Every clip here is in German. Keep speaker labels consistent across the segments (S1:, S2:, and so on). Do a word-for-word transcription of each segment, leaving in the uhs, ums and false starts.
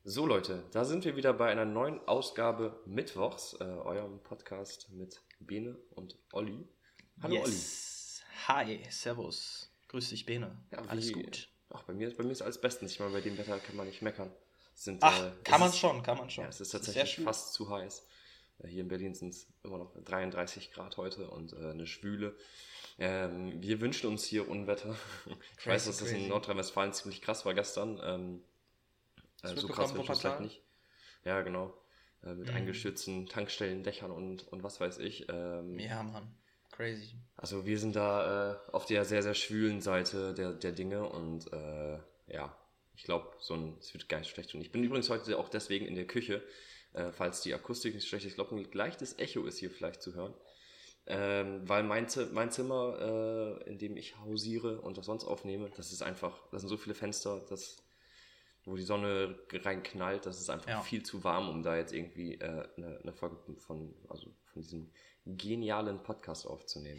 S1: So Leute, da sind wir wieder bei einer neuen Ausgabe Mittwochs, äh, eurem Podcast mit Bene und Olli. Hallo
S2: yes. Olli. Hi, servus. Grüß dich, Bene.
S1: Ja, wie,
S2: alles gut?
S1: Ach, bei mir, bei mir ist alles bestens. Ich meine, bei dem Wetter kann man nicht meckern. Es sind,
S2: Ach,
S1: äh,
S2: kann man
S1: ist,
S2: schon, kann man schon.
S1: Ja, es ist
S2: Das
S1: tatsächlich
S2: ist
S1: fast zu heiß. Äh, hier in Berlin sind es immer noch dreiunddreißig Grad heute und äh, eine Schwüle. Ähm, wir wünschen uns hier Unwetter. Ich crazy, weiß, dass das in Nordrhein-Westfalen ziemlich krass war gestern. Ähm, äh, so krass wünschen wir es vielleicht nicht. Ja, genau. Äh, mit mhm. eingestürzten Tankstellen, Dächern und, und was weiß ich. Ähm,
S2: ja, Mann. Crazy.
S1: Also wir sind da äh, auf der sehr, sehr schwülen Seite der, der Dinge und äh, ja, ich glaube, so ein, es wird gar nicht schlecht. Und ich bin übrigens heute auch deswegen in der Küche, äh, falls die Akustik nicht schlecht ist. Ich glaube, ein leichtes Echo ist hier vielleicht zu hören. Ähm, weil mein, Z- mein Zimmer, äh, in dem ich hausiere und das sonst aufnehme, das ist einfach, das sind so viele Fenster, das, wo die Sonne reinknallt, das ist einfach ja. viel zu warm, um da jetzt irgendwie äh, eine, eine Folge von, also von diesem genialen Podcast aufzunehmen.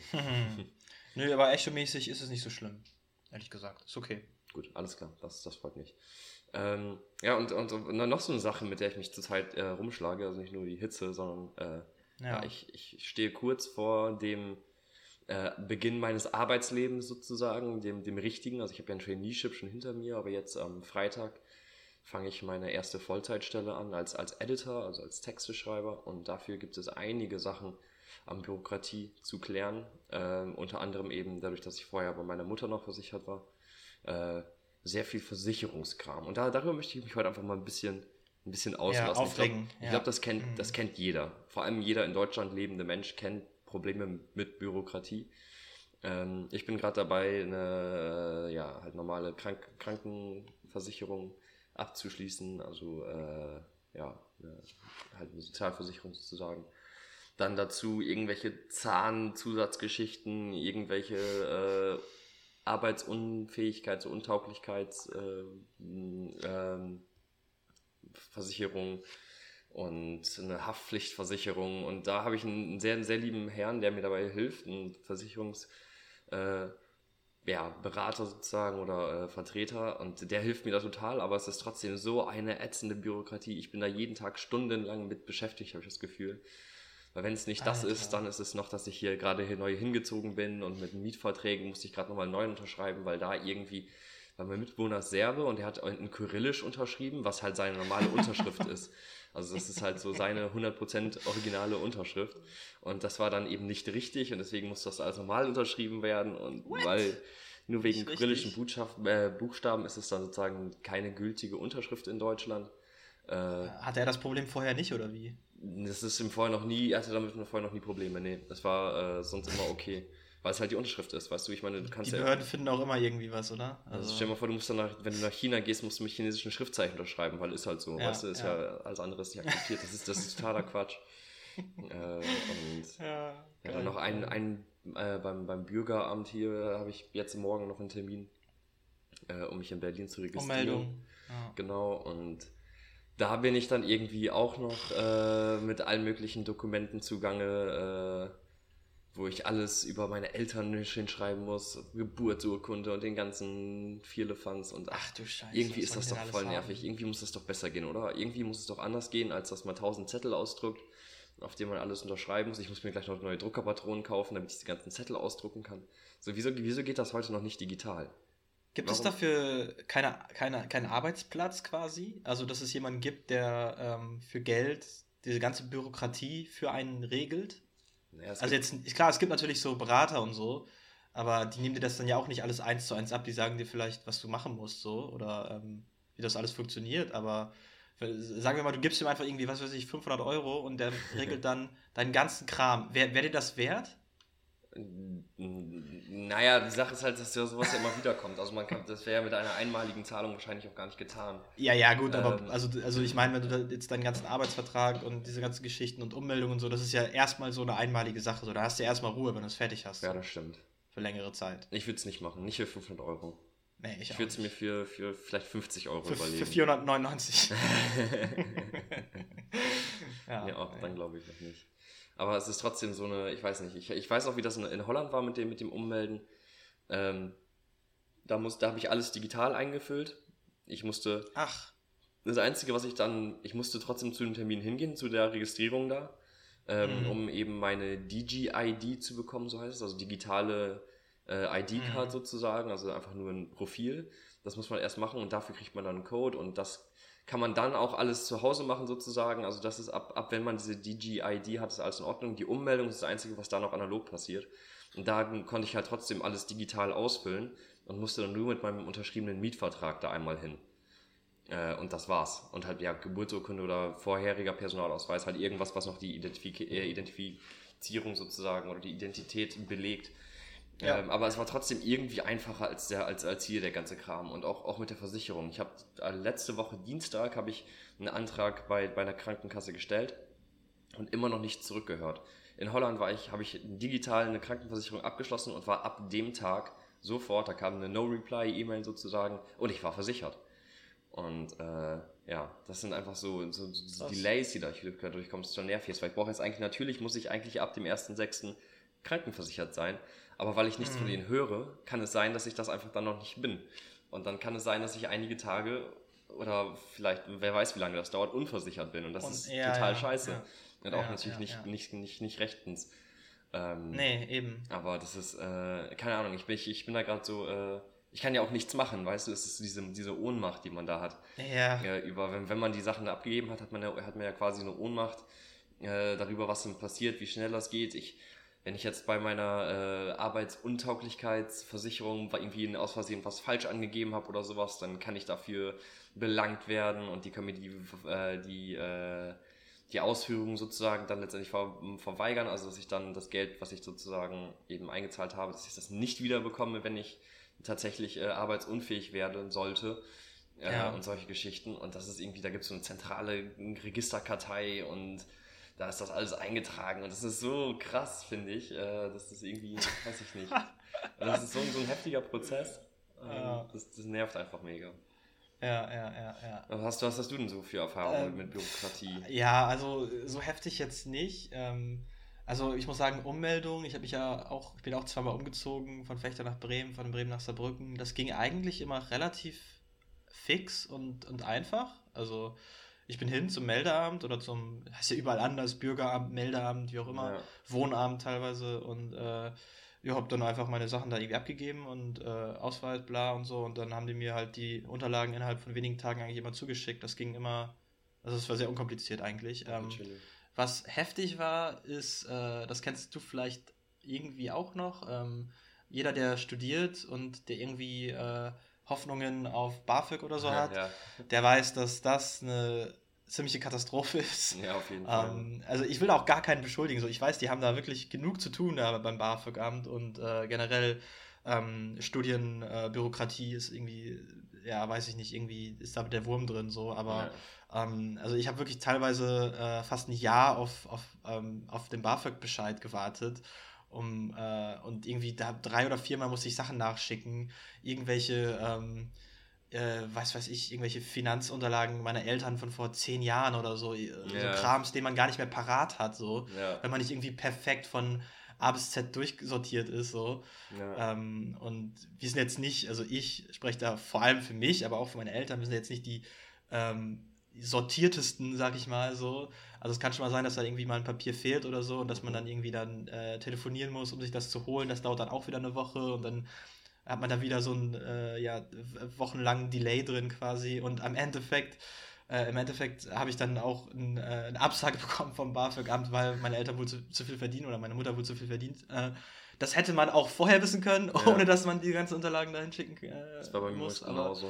S2: Nö, aber echomäßig ist es nicht so schlimm, ehrlich gesagt. Ist okay.
S1: Gut, alles klar, das, das freut mich. Ähm, ja, und, und, und noch so eine Sache, mit der ich mich zurzeit äh, rumschlage, also nicht nur die Hitze, sondern äh, ja. Ja, ich, ich stehe kurz vor dem äh, Beginn meines Arbeitslebens sozusagen, dem, dem richtigen. Also ich habe ja ein Traineeship schon hinter mir, aber jetzt am Freitag fange ich meine erste Vollzeitstelle an als, als Editor, also als Texteschreiber, und dafür gibt es einige Sachen an Bürokratie zu klären, äh, unter anderem eben dadurch, dass ich vorher bei meiner Mutter noch versichert war, äh, sehr viel Versicherungskram. Und da, darüber möchte ich mich heute einfach mal ein bisschen, ein bisschen auslassen.
S2: Ja, aufregen.
S1: Ich glaube, ja. glaub, das, kennt, mhm. das kennt jeder. Vor allem jeder in Deutschland lebende Mensch kennt Probleme mit Bürokratie. Ähm, ich bin gerade dabei, eine ja, halt normale Krank- Krankenversicherung abzuschließen, also äh, ja, eine, halt eine Sozialversicherung sozusagen. Dann dazu irgendwelche Zahnzusatzgeschichten, irgendwelche äh, Arbeitsunfähigkeits- und Untauglichkeitsversicherungen äh, äh, und eine Haftpflichtversicherung. Und da habe ich einen sehr, sehr lieben Herrn, der mir dabei hilft, einen Versicherungs- äh, ja, Berater sozusagen oder äh, Vertreter, und der hilft mir da total, aber es ist trotzdem so eine ätzende Bürokratie. Ich bin da jeden Tag stundenlang mit beschäftigt, habe ich das Gefühl. Weil wenn es nicht das Alter. ist, dann ist es noch, dass ich hier gerade hier neu hingezogen bin und mit Mietverträgen musste ich gerade nochmal neu unterschreiben, weil da irgendwie, weil mein Mitbewohner ist Serbe und er hat in Kyrillisch unterschrieben, was halt seine normale Unterschrift ist. Also das ist halt so seine hundert Prozent originale Unterschrift. Und das war dann eben nicht richtig und deswegen musste das alles normal unterschrieben werden. Und What? weil nur wegen kyrillischen äh, Buchstaben ist es dann sozusagen keine gültige Unterschrift in Deutschland.
S2: Äh, Hatte er das Problem vorher nicht, oder wie?
S1: Das ist ihm vorher noch nie, er hatte damit vorher noch nie Probleme. Nee, das war äh, sonst immer okay. Weil es halt die Unterschrift ist, weißt du, ich meine, du kannst
S2: ja... Die Behörden ja, finden auch immer irgendwie was, oder?
S1: Also, also stell dir mal vor, du musst dann nach, wenn du nach China gehst, musst du mit chinesischen Schriftzeichen unterschreiben, weil ist halt so, ja, weißt du, ist ja, ja alles andere ist nicht akzeptiert, das ist, das ist totaler Quatsch. äh, und ja, ja, dann noch ein, ein äh, beim, beim Bürgeramt hier habe ich jetzt morgen noch einen Termin, äh, um mich in Berlin zu registrieren.
S2: Ummeldung. Ja.
S1: Genau, und da bin ich dann irgendwie auch noch äh, mit allen möglichen Dokumenten zugange, äh, wo ich alles über meine Eltern hinschreiben muss, Geburtsurkunde und den ganzen Vierlefanz und ach, ach du Scheiße, irgendwie ist das doch voll nervig. Haben? Irgendwie muss das doch besser gehen, oder? Irgendwie muss es doch anders gehen, als dass man tausend Zettel ausdruckt, auf denen man alles unterschreiben muss. Ich muss mir gleich noch neue Druckerpatronen kaufen, damit ich die ganzen Zettel ausdrucken kann. So, wieso, wieso geht das heute noch nicht digital?
S2: Gibt Warum? es dafür keine, keine, keinen Arbeitsplatz quasi? Also, dass es jemanden gibt, der ähm, für Geld diese ganze Bürokratie für einen regelt? Ja, also jetzt, klar, es gibt natürlich so Berater und so, aber die nehmen dir das dann ja auch nicht alles eins zu eins ab, die sagen dir vielleicht, was du machen musst, so, oder ähm, wie das alles funktioniert, aber sagen wir mal, du gibst ihm einfach irgendwie, was weiß ich, fünfhundert Euro und der regelt dann deinen ganzen Kram. Wäre wär dir das wert?
S1: Naja, die Sache ist halt, dass ja sowas ja immer wieder kommt. Also man kann, das wäre ja mit einer einmaligen Zahlung wahrscheinlich auch gar nicht getan.
S2: Ja, ja, gut, ähm, aber also, also ich meine, wenn du da jetzt deinen ganzen Arbeitsvertrag und diese ganzen Geschichten und Ummeldungen und so, das ist ja erstmal so eine einmalige Sache. So, da hast du ja erstmal Ruhe, wenn du es fertig hast.
S1: Ja, das stimmt.
S2: Für längere Zeit.
S1: Ich würde es nicht machen, nicht für fünfhundert Euro.
S2: Nee, ich
S1: ich würde es mir für, für vielleicht fünfzig Euro
S2: für,
S1: überlegen.
S2: Für vierhundertneunundneunzig.
S1: ja, nee, auch nee. Dann glaube ich noch nicht. Aber es ist trotzdem so eine, ich weiß nicht, ich, ich weiß auch, wie das in, in Holland war mit dem, mit dem Ummelden. Ähm, da muss, da habe ich alles digital eingefüllt. Ich musste
S2: Ach.
S1: Das Einzige, was ich dann, ich musste trotzdem zu dem Termin hingehen, zu der Registrierung da, ähm, mhm. um eben meine D G I D zu bekommen, so heißt es, also digitale äh, I D-Card mhm. sozusagen, also einfach nur ein Profil. Das muss man erst machen und dafür kriegt man dann einen Code und das kann man dann auch alles zu Hause machen sozusagen, also das ist ab, ab wenn man diese D G I D hat, ist alles in Ordnung. Die Ummeldung ist das Einzige, was da noch analog passiert. Und da konnte ich halt trotzdem alles digital ausfüllen und musste dann nur mit meinem unterschriebenen Mietvertrag da einmal hin. Äh, und das war's. Und halt ja Geburtsurkunde oder vorheriger Personalausweis, halt irgendwas, was noch die Identifik- äh, Identifizierung sozusagen oder die Identität belegt. Ja. Ähm, aber es war trotzdem irgendwie einfacher als der als als hier der ganze Kram und auch auch mit der Versicherung. Ich habe äh, letzte Woche Dienstag habe ich einen Antrag bei bei einer Krankenkasse gestellt und immer noch nicht zurückgehört. In Holland war ich habe ich digital eine Krankenversicherung abgeschlossen und war ab dem Tag sofort, da kam eine No-Reply-E-Mail sozusagen und ich war versichert. Und äh, ja, das sind einfach so, so, so Delays, die da durchkommen, das ist schon nervig. Weil ich brauche jetzt eigentlich, natürlich muss ich eigentlich ab dem ersten sechsten krankenversichert sein. Aber weil ich nichts mhm. von denen höre, kann es sein, dass ich das einfach dann noch nicht bin. Und dann kann es sein, dass ich einige Tage oder vielleicht, wer weiß, wie lange das dauert, unversichert bin. Und das und, ist ja, total ja, scheiße. Ja. Und auch ja, natürlich ja, nicht, ja. Nicht, nicht, nicht rechtens. Ähm,
S2: nee, eben.
S1: Aber das ist, äh, keine Ahnung, ich bin, ich, ich bin da gerade so, äh, ich kann ja auch nichts machen, weißt du, es ist diese, diese Ohnmacht, die man da hat.
S2: Ja.
S1: Äh, über, wenn, wenn man die Sachen abgegeben hat, hat man ja, hat man ja quasi eine Ohnmacht äh, darüber, was dann passiert, wie schnell das geht. Ich Wenn ich jetzt bei meiner äh, Arbeitsuntauglichkeitsversicherung irgendwie aus Versehen was falsch angegeben habe oder sowas, dann kann ich dafür belangt werden und die können mir die, äh, die, äh, die Ausführungen sozusagen dann letztendlich ver- verweigern, also dass ich dann das Geld, was ich sozusagen eben eingezahlt habe, dass ich das nicht wieder bekomme, wenn ich tatsächlich äh, arbeitsunfähig werden sollte äh, ja. und solche Geschichten. Und das ist irgendwie, da gibt es so eine zentrale Registerkartei und da ist das alles eingetragen und das ist so krass, finde ich. Äh, das ist irgendwie, weiß ich nicht. Das ist so, so ein heftiger Prozess. Ähm, ja. das, das nervt einfach mega.
S2: Ja, ja, ja, ja.
S1: Was hast, was hast du denn so für Erfahrungen ähm, mit Bürokratie?
S2: Ja, also so heftig jetzt nicht. Ähm, also ich muss sagen, Ummeldung, ich habe mich ja auch, ich bin auch zweimal umgezogen, von Vechta nach Bremen, von Bremen nach Saarbrücken. Das ging eigentlich immer relativ fix und, und einfach. Also ich bin hin zum Meldeamt oder zum, heißt ja überall anders, Bürgeramt, Meldeamt, wie auch immer, ja. Wohnamt teilweise und äh, ich habe dann einfach meine Sachen da irgendwie abgegeben und äh, Ausweis, bla und so und dann haben die mir halt die Unterlagen innerhalb von wenigen Tagen eigentlich immer zugeschickt. Das ging immer, also es war sehr unkompliziert eigentlich. Ähm, was heftig war, ist, äh, das kennst du vielleicht irgendwie auch noch, ähm, jeder, der studiert und der irgendwie äh, Hoffnungen auf BAföG oder so hat, ja. der weiß, dass das eine ziemliche Katastrophe ist.
S1: Ja, auf jeden Fall.
S2: Ähm, also ich will auch gar keinen beschuldigen. So, ich weiß, die haben da wirklich genug zu tun da beim BAföG-Amt und äh, generell ähm, Studienbürokratie äh, ist irgendwie, ja, weiß ich nicht, irgendwie ist da der Wurm drin so, aber ja. ähm, also ich habe wirklich teilweise äh, fast ein Jahr auf, auf, ähm, auf den BAföG-Bescheid gewartet. Um, äh, und irgendwie da drei oder viermal musste ich Sachen nachschicken, irgendwelche, ähm, äh, was weiß ich, irgendwelche Finanzunterlagen meiner Eltern von vor zehn Jahren oder so, ja. so Krams, den man gar nicht mehr parat hat, so, ja. wenn man nicht irgendwie perfekt von A bis Z durchsortiert ist, so. Ja. Ähm, und wir sind jetzt nicht, also ich spreche da vor allem für mich, aber auch für meine Eltern, wir sind jetzt nicht die ähm, sortiertesten, sag ich mal, so. Also es kann schon mal sein, dass da irgendwie mal ein Papier fehlt oder so und dass man dann irgendwie dann äh, telefonieren muss, um sich das zu holen. Das dauert dann auch wieder eine Woche und dann hat man da wieder so einen äh, ja, wochenlangen Delay drin quasi und am Endeffekt äh, im Endeffekt habe ich dann auch ein, äh, eine Absage bekommen vom BAföG-Amt, weil meine Eltern wohl zu, zu viel verdienen oder meine Mutter wohl zu viel verdient. Äh, das hätte man auch vorher wissen können, ja. ohne dass man die ganzen Unterlagen dahin schicken äh,
S1: das war bei mir muss, genauso.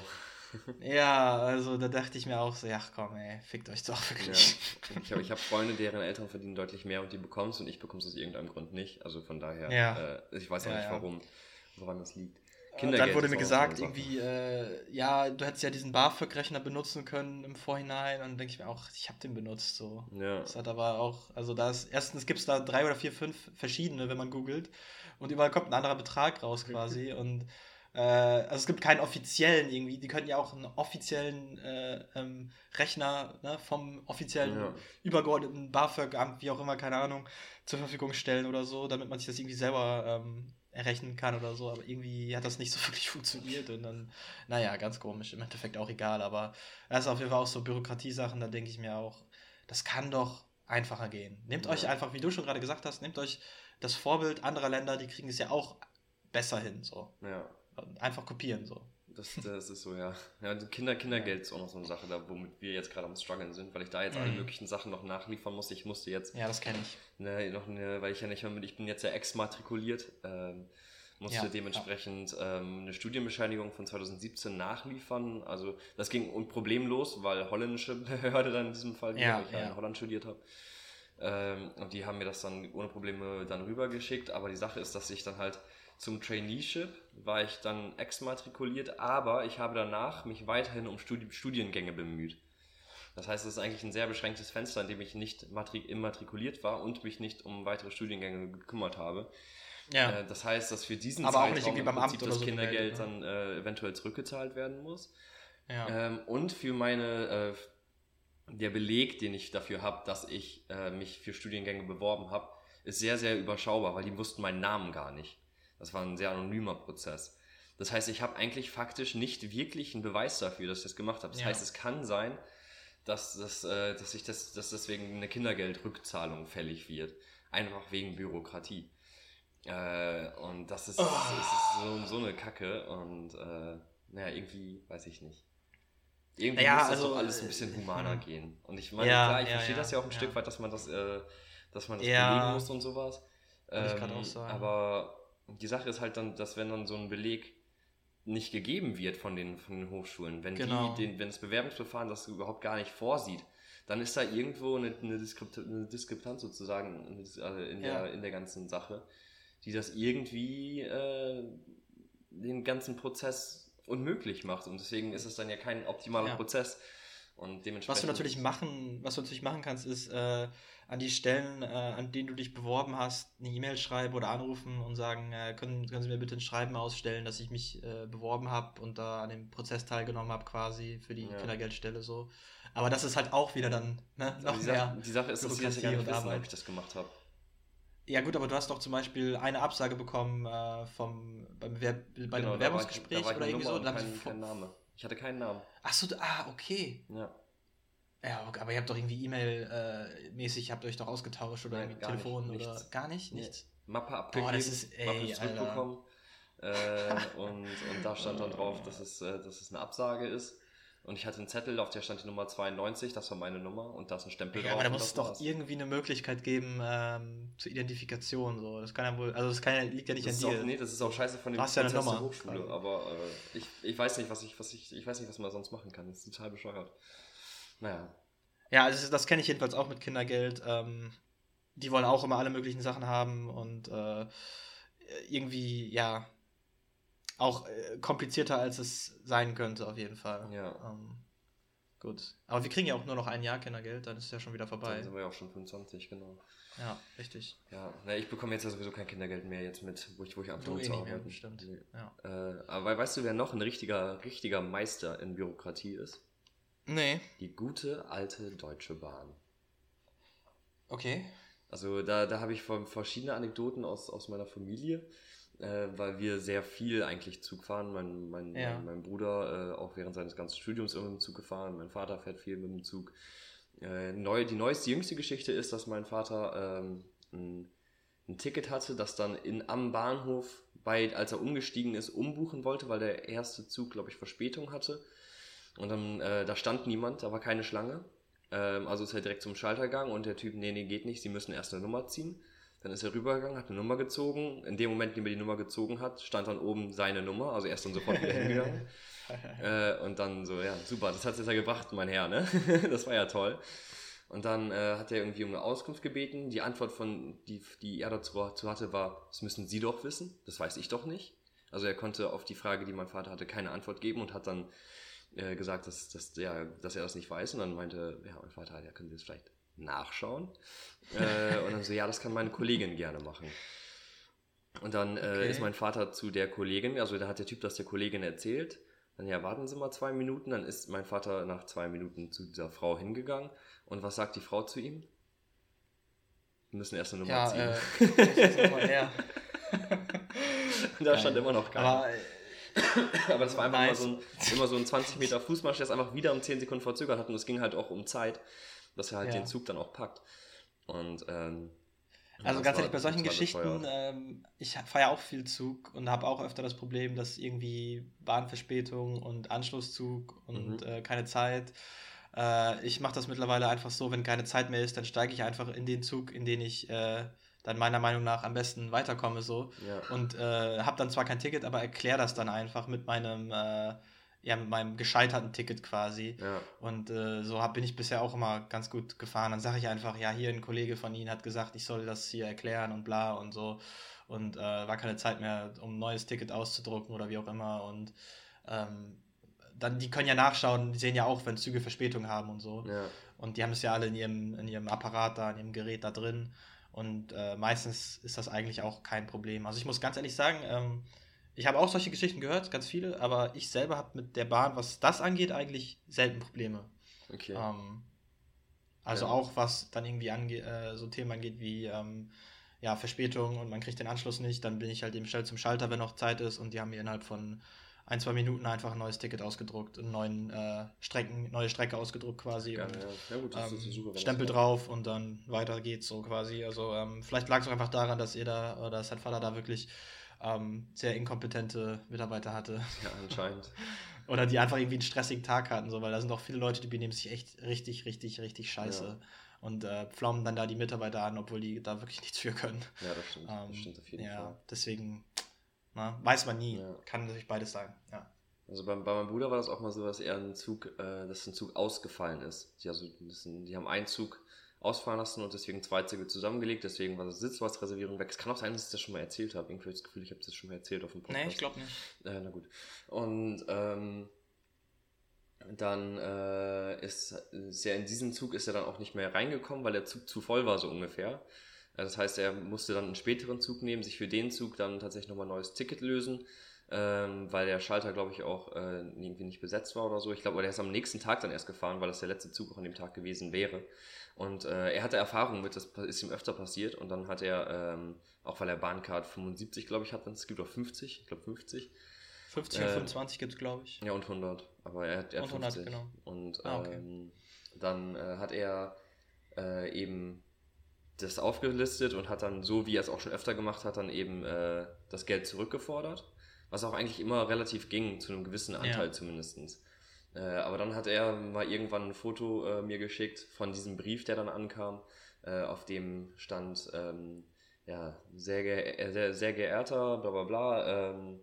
S2: Ja, also da dachte ich mir auch so, ja komm ey, fickt euch doch wirklich.
S1: Ja. Ich habe ich hab Freunde, deren Eltern verdienen deutlich mehr und die bekommst und ich bekomme es aus irgendeinem Grund nicht. Also von daher,
S2: ja.
S1: äh, ich weiß auch ja, nicht
S2: ja.
S1: warum, woran das liegt.
S2: Dann wurde mir gesagt, irgendwie, äh, ja, du hättest ja diesen BAföG-Rechner benutzen können im Vorhinein. Und dann denke ich mir auch, ich habe den benutzt. So.
S1: Ja.
S2: Das hat aber auch, also da ist, erstens gibt es da drei oder vier, fünf verschiedene, wenn man googelt. Und überall kommt ein anderer Betrag raus quasi. und äh, also es gibt keinen offiziellen irgendwie, die könnten ja auch einen offiziellen äh, ähm, Rechner ne, vom offiziellen ja. übergeordneten BAföG-Amt, wie auch immer, keine Ahnung, zur Verfügung stellen oder so, damit man sich das irgendwie selber ähm, errechnen kann oder so, aber irgendwie hat das nicht so wirklich funktioniert und dann, naja, ganz komisch, im Endeffekt auch egal, aber das ist auf jeden Fall auch so Bürokratiesachen, da denke ich mir auch, das kann doch einfacher gehen. Nehmt ja. euch einfach, wie du schon gerade gesagt hast, nehmt euch das Vorbild anderer Länder, die kriegen es ja auch besser hin, so.
S1: Ja.
S2: Einfach kopieren, so.
S1: Das, das ist so, ja. ja Kinder, Kindergeld ist auch noch so eine Sache, da, womit wir jetzt gerade am struggeln sind, weil ich da jetzt mm. alle möglichen Sachen noch nachliefern muss. Ich musste jetzt...
S2: Ja, das kenne ich.
S1: Ne, noch eine, weil ich ja nicht mehr mit... Ich bin jetzt ja exmatrikuliert, ähm, musste ja, dementsprechend ja. ähm, eine Studienbescheinigung von zwanzig siebzehn nachliefern. Also das ging unproblemlos, weil holländische Behörde dann in diesem Fall,
S2: ja,
S1: weil ich ja in Holland studiert habe. Ähm, und die haben mir das dann ohne Probleme dann rübergeschickt. Aber die Sache ist, dass ich dann halt... Zum Traineeship war ich dann exmatrikuliert, aber ich habe danach mich weiterhin um Studi- Studiengänge bemüht. Das heißt, es ist eigentlich ein sehr beschränktes Fenster, in dem ich nicht matrik- immatrikuliert war und mich nicht um weitere Studiengänge gekümmert habe.
S2: Ja.
S1: Äh, das heißt, dass für diesen
S2: aber
S1: Zeitraum
S2: auch nicht irgendwie
S1: im
S2: beim
S1: Prinzip
S2: Amt
S1: das
S2: oder so
S1: Kindergeld
S2: Geld, ne?
S1: dann äh, eventuell zurückgezahlt werden muss.
S2: Ja.
S1: Ähm, und für meine, äh, der Beleg, den ich dafür habe, dass ich äh, mich für Studiengänge beworben habe, ist sehr, sehr überschaubar, weil die wussten meinen Namen gar nicht. Das war ein sehr anonymer Prozess. Das heißt, ich habe eigentlich faktisch nicht wirklich einen Beweis dafür, dass ich das gemacht habe. Das
S2: Ja.
S1: heißt, es kann sein, dass, das, äh, dass, ich das, dass deswegen eine Kindergeldrückzahlung fällig wird. Einfach wegen Bürokratie. Äh, und das ist,
S2: Oh.
S1: das ist so, so eine Kacke. Und äh, naja, irgendwie weiß ich nicht. Irgendwie
S2: ja,
S1: muss das
S2: also,
S1: doch alles ein bisschen humaner
S2: äh,
S1: gehen. Und ich meine,
S2: ja,
S1: klar, ich
S2: ja,
S1: verstehe
S2: ja,
S1: das ja auch ein
S2: ja.
S1: Stück weit, dass man das, äh, dass man das
S2: Ja.
S1: belegen muss und sowas.
S2: Wollte ich
S1: Ähm,
S2: gerade auch sagen.
S1: aber die Sache ist halt dann, dass wenn dann so ein Beleg nicht gegeben wird von den, von den Hochschulen, wenn,
S2: genau.
S1: die, den, wenn das Bewerbungsverfahren das überhaupt gar nicht vorsieht, dann ist da irgendwo eine, eine, Diskrept, eine Diskrepanz sozusagen in der,
S2: Ja.
S1: in der ganzen Sache, die das irgendwie äh, den ganzen Prozess unmöglich macht. Und deswegen ist es dann ja kein optimaler
S2: Ja.
S1: Prozess. Und dementsprechend
S2: Was du natürlich machen, was du natürlich machen kannst, ist äh, an die Stellen, äh, an denen du dich beworben hast, eine E-Mail schreiben oder anrufen und sagen, äh, können, können Sie mir bitte ein Schreiben ausstellen, dass ich mich äh, beworben habe und da an dem Prozess teilgenommen habe quasi für die
S1: Ja.
S2: Kindergeldstelle so. Aber das ist halt auch wieder dann ne, noch
S1: die,
S2: mehr
S1: Sache, die Sache ist, dass sie das ja gar nicht wissen, ob ich das gemacht habe.
S2: Ja gut, aber du hast doch zum Beispiel eine Absage bekommen äh, vom, beim Bewerb, bei
S1: Genau,
S2: einem
S1: da war
S2: Bewerbungsgespräch
S1: ich, da war ich
S2: oder
S1: eine
S2: irgendwie
S1: Nummer
S2: so. Da
S1: und
S2: haben
S1: kein,
S2: sie vor-
S1: kein Name. Ich hatte keinen Namen.
S2: Ach so, ah, okay.
S1: Ja.
S2: Ja, okay, aber ihr habt doch irgendwie E-Mail-mäßig, habt euch doch ausgetauscht oder
S1: Nein,
S2: irgendwie
S1: gar
S2: Telefon
S1: nicht,
S2: oder
S1: nichts.
S2: gar nicht?
S1: Nee.
S2: Nichts?
S1: Mappe
S2: Boah,
S1: abgegeben,
S2: das ist, ey,
S1: Mappe
S2: Alter.
S1: zurückbekommen. Äh, und, und da stand dann drauf, dass es, äh, dass es eine Absage ist. Und ich hatte einen Zettel, auf der stand die Nummer zweiundneunzig, das war meine Nummer und da ist ein Stempel
S2: Ja,
S1: drauf.
S2: aber da
S1: und
S2: muss
S1: das
S2: es doch
S1: war's.
S2: irgendwie eine Möglichkeit geben ähm, zur Identifikation. So. Das kann ja wohl, also das kann ja, liegt ja nicht
S1: Das
S2: an
S1: ist
S2: dir.
S1: auch, nee, das ist auch scheiße von dem
S2: Du hast ja eine
S1: Prozess der
S2: Nummer,
S1: Hochschule,
S2: quasi.
S1: aber äh, ich, ich weiß nicht, was ich, was ich, ich weiß nicht, was man sonst machen kann. Das ist total bescheuert. Naja.
S2: Ja, also das, das kenne ich jedenfalls auch mit Kindergeld. Ähm, die wollen auch immer alle möglichen Sachen haben und äh, irgendwie, ja, auch äh, komplizierter als es sein könnte, auf jeden Fall.
S1: Ja.
S2: Ähm, gut. Aber wir kriegen ja auch nur noch ein Jahr Kindergeld, dann ist es ja schon wieder vorbei.
S1: Dann sind wir ja auch schon fünfundzwanzig, genau.
S2: Ja, richtig.
S1: Ja, na, ich bekomme jetzt ja sowieso kein Kindergeld mehr jetzt mit, wo ich, wo ich
S2: Du
S1: anfange
S2: eh
S1: zu
S2: nicht mehr,
S1: arbeiten.
S2: bestimmt.
S1: Nee.
S2: Ja.
S1: Äh, aber weißt du, wer noch ein richtiger, richtiger Meister in Bürokratie ist?
S2: Nee.
S1: Die gute alte Deutsche Bahn.
S2: Okay.
S1: Also da, da habe ich verschiedene Anekdoten aus, aus meiner Familie, äh, weil wir sehr viel eigentlich Zug fahren. Mein, mein,
S2: Ja.
S1: mein, mein Bruder äh, auch während seines ganzen Studiums immer mit dem Zug gefahren. Mein Vater fährt viel mit dem Zug. Äh, neu, die neueste, jüngste Geschichte ist, dass mein Vater ähm, ein, ein Ticket hatte, das dann in, am Bahnhof, bei, als er umgestiegen ist, umbuchen wollte, weil der erste Zug, glaube ich, Verspätung hatte. Und dann, äh, da stand niemand, da war keine Schlange. Ähm, also ist er direkt zum Schalter gegangen und der Typ, nee, nee, geht nicht, Sie müssen erst eine Nummer ziehen. Dann ist er rübergegangen, hat eine Nummer gezogen. In dem Moment, in dem er die Nummer gezogen hat, stand dann oben seine Nummer, also er ist dann sofort wieder hingegangen. äh, und dann so, ja, super, das hat es jetzt ja gebracht, mein Herr, ne? Das war ja toll. Und dann äh, hat er irgendwie um eine Auskunft gebeten. Die Antwort, von, die, die er dazu hatte, war, das müssen Sie doch wissen, das weiß ich doch nicht. Also er konnte auf die Frage, die mein Vater hatte, keine Antwort geben und hat dann äh, gesagt, dass, dass, ja, dass er das nicht weiß. Und dann meinte, ja, mein Vater, ja, können Sie das vielleicht nachschauen? äh, und dann so, ja, das kann meine Kollegin gerne machen. Und dann äh,
S2: Okay.
S1: ist mein Vater zu der Kollegin, also da hat der Typ das der Kollegin erzählt. Dann, ja, warten Sie mal zwei Minuten. Dann ist mein Vater nach zwei Minuten zu dieser Frau hingegangen. Und was sagt die Frau zu ihm? Wir müssen erst eine Nummer
S2: Ja,
S1: ziehen.
S2: äh, ich muss noch mal, ja.
S1: Und da stand immer noch keiner. Aber, Aber das war einfach nice. immer, so ein, immer so ein zwanzig Meter Fußmarsch, der es einfach wieder um zehn Sekunden verzögert hat. Und es ging halt auch um Zeit, dass er halt ja. den Zug dann auch packt. Und ähm,
S2: also ganz ehrlich, bei solchen Geschichten, ähm, ich fahre ja auch viel Zug und habe auch öfter das Problem, dass irgendwie Bahnverspätung und Anschlusszug und mhm. äh, keine Zeit. Äh, ich mache das mittlerweile einfach so, wenn keine Zeit mehr ist, dann steige ich einfach in den Zug, in den ich äh, dann meiner Meinung nach am besten weiterkomme so. Ja. Und äh, habe dann zwar kein Ticket, aber erkläre das dann einfach mit meinem äh, ja, mit meinem gescheiterten Ticket quasi. Ja. Und äh, so hab, bin ich bisher auch immer ganz gut gefahren. Dann sage ich einfach, ja, hier ein Kollege von Ihnen hat gesagt, ich soll das hier erklären und bla und so. Und äh, war keine Zeit mehr, um ein neues Ticket auszudrucken oder wie auch immer. Und ähm, dann, die können ja nachschauen, die sehen ja auch, wenn Züge Verspätung haben und so. Ja. Und die haben es ja alle in ihrem, in ihrem Apparat da, in ihrem Gerät da drin. Und äh, meistens ist das eigentlich auch kein Problem. Also ich muss ganz ehrlich sagen, ähm, ich habe auch solche Geschichten gehört, ganz viele, aber ich selber habe mit der Bahn, was das angeht, eigentlich selten Probleme. Okay. Ähm, also ja. auch was dann irgendwie ange- äh, so Themen angeht wie ähm, ja, Verspätung und man kriegt den Anschluss nicht, dann bin ich halt eben schnell zum Schalter, wenn noch Zeit ist und die haben mir innerhalb von ein, zwei Minuten einfach ein neues Ticket ausgedruckt, eine neuen, äh, Strecken, neue Strecke ausgedruckt quasi. Geil, und ja. Ja, gut, das ähm, ist super, Stempel drauf und dann weiter geht's so quasi. Also ähm, vielleicht lag es auch einfach daran, dass ihr da oder dass dein Vater da wirklich ähm, sehr inkompetente Mitarbeiter hatte.
S1: Ja, anscheinend.
S2: Oder die einfach irgendwie einen stressigen Tag hatten, so, weil da sind auch viele Leute, die benehmen sich echt richtig, richtig, richtig scheiße. Ja. Und äh, pflaumen dann da die Mitarbeiter an, obwohl die da wirklich nichts für können.
S1: Ja, das stimmt. Ähm, das stimmt auf jeden
S2: ja,
S1: Fall.
S2: Deswegen, na, weiß man nie. Ja. Kann natürlich beides sein. Ja.
S1: Also bei, bei meinem Bruder war das auch mal so, dass er ein Zug, äh, dass ein Zug ausgefallen ist. Die, also, das sind, die haben einen Zug ausfahren lassen und deswegen zwei Züge zusammengelegt, deswegen war das Sitzplatzreservierung weg. Es kann auch sein, dass ich das schon mal erzählt habe. Irgendwie habe ich das Gefühl, ich habe das schon mal erzählt auf dem Podcast.
S2: Nee, ich glaube nicht.
S1: Äh, na gut. Und ähm, dann äh, ist, ist ja in diesen Zug ist er dann auch nicht mehr reingekommen, weil der Zug zu voll war, so ungefähr. Das heißt, er musste dann einen späteren Zug nehmen, sich für den Zug dann tatsächlich nochmal ein neues Ticket lösen, ähm, weil der Schalter, glaube ich, auch äh, irgendwie nicht besetzt war oder so. Ich glaube, der ist am nächsten Tag dann erst gefahren, weil das der letzte Zug auch an dem Tag gewesen wäre. Und äh, er hatte Erfahrung mit, das ist ihm öfter passiert. Und dann hat er, ähm, auch weil er Bahncard fünfundsiebzig, glaube ich, hat, es gibt auch fünfzig, ich glaube fünfzig.
S2: fünfzig und äh, fünfundzwanzig gibt es, glaube ich.
S1: Ja, und hundert. Aber er hat, er hat
S2: und
S1: fünfzig.
S2: hundert, genau.
S1: Und
S2: ah, okay.
S1: ähm, dann äh, hat er äh, eben das aufgelistet und hat dann, so wie er es auch schon öfter gemacht hat, dann eben äh, das Geld zurückgefordert. Was auch eigentlich immer relativ ging, zu einem gewissen Anteil ja. zumindest. Äh, aber dann hat er mal irgendwann ein Foto äh, mir geschickt von diesem Brief, der dann ankam, äh, auf dem stand, ähm, ja, sehr, ge- sehr, sehr geehrter, bla bla bla, ähm,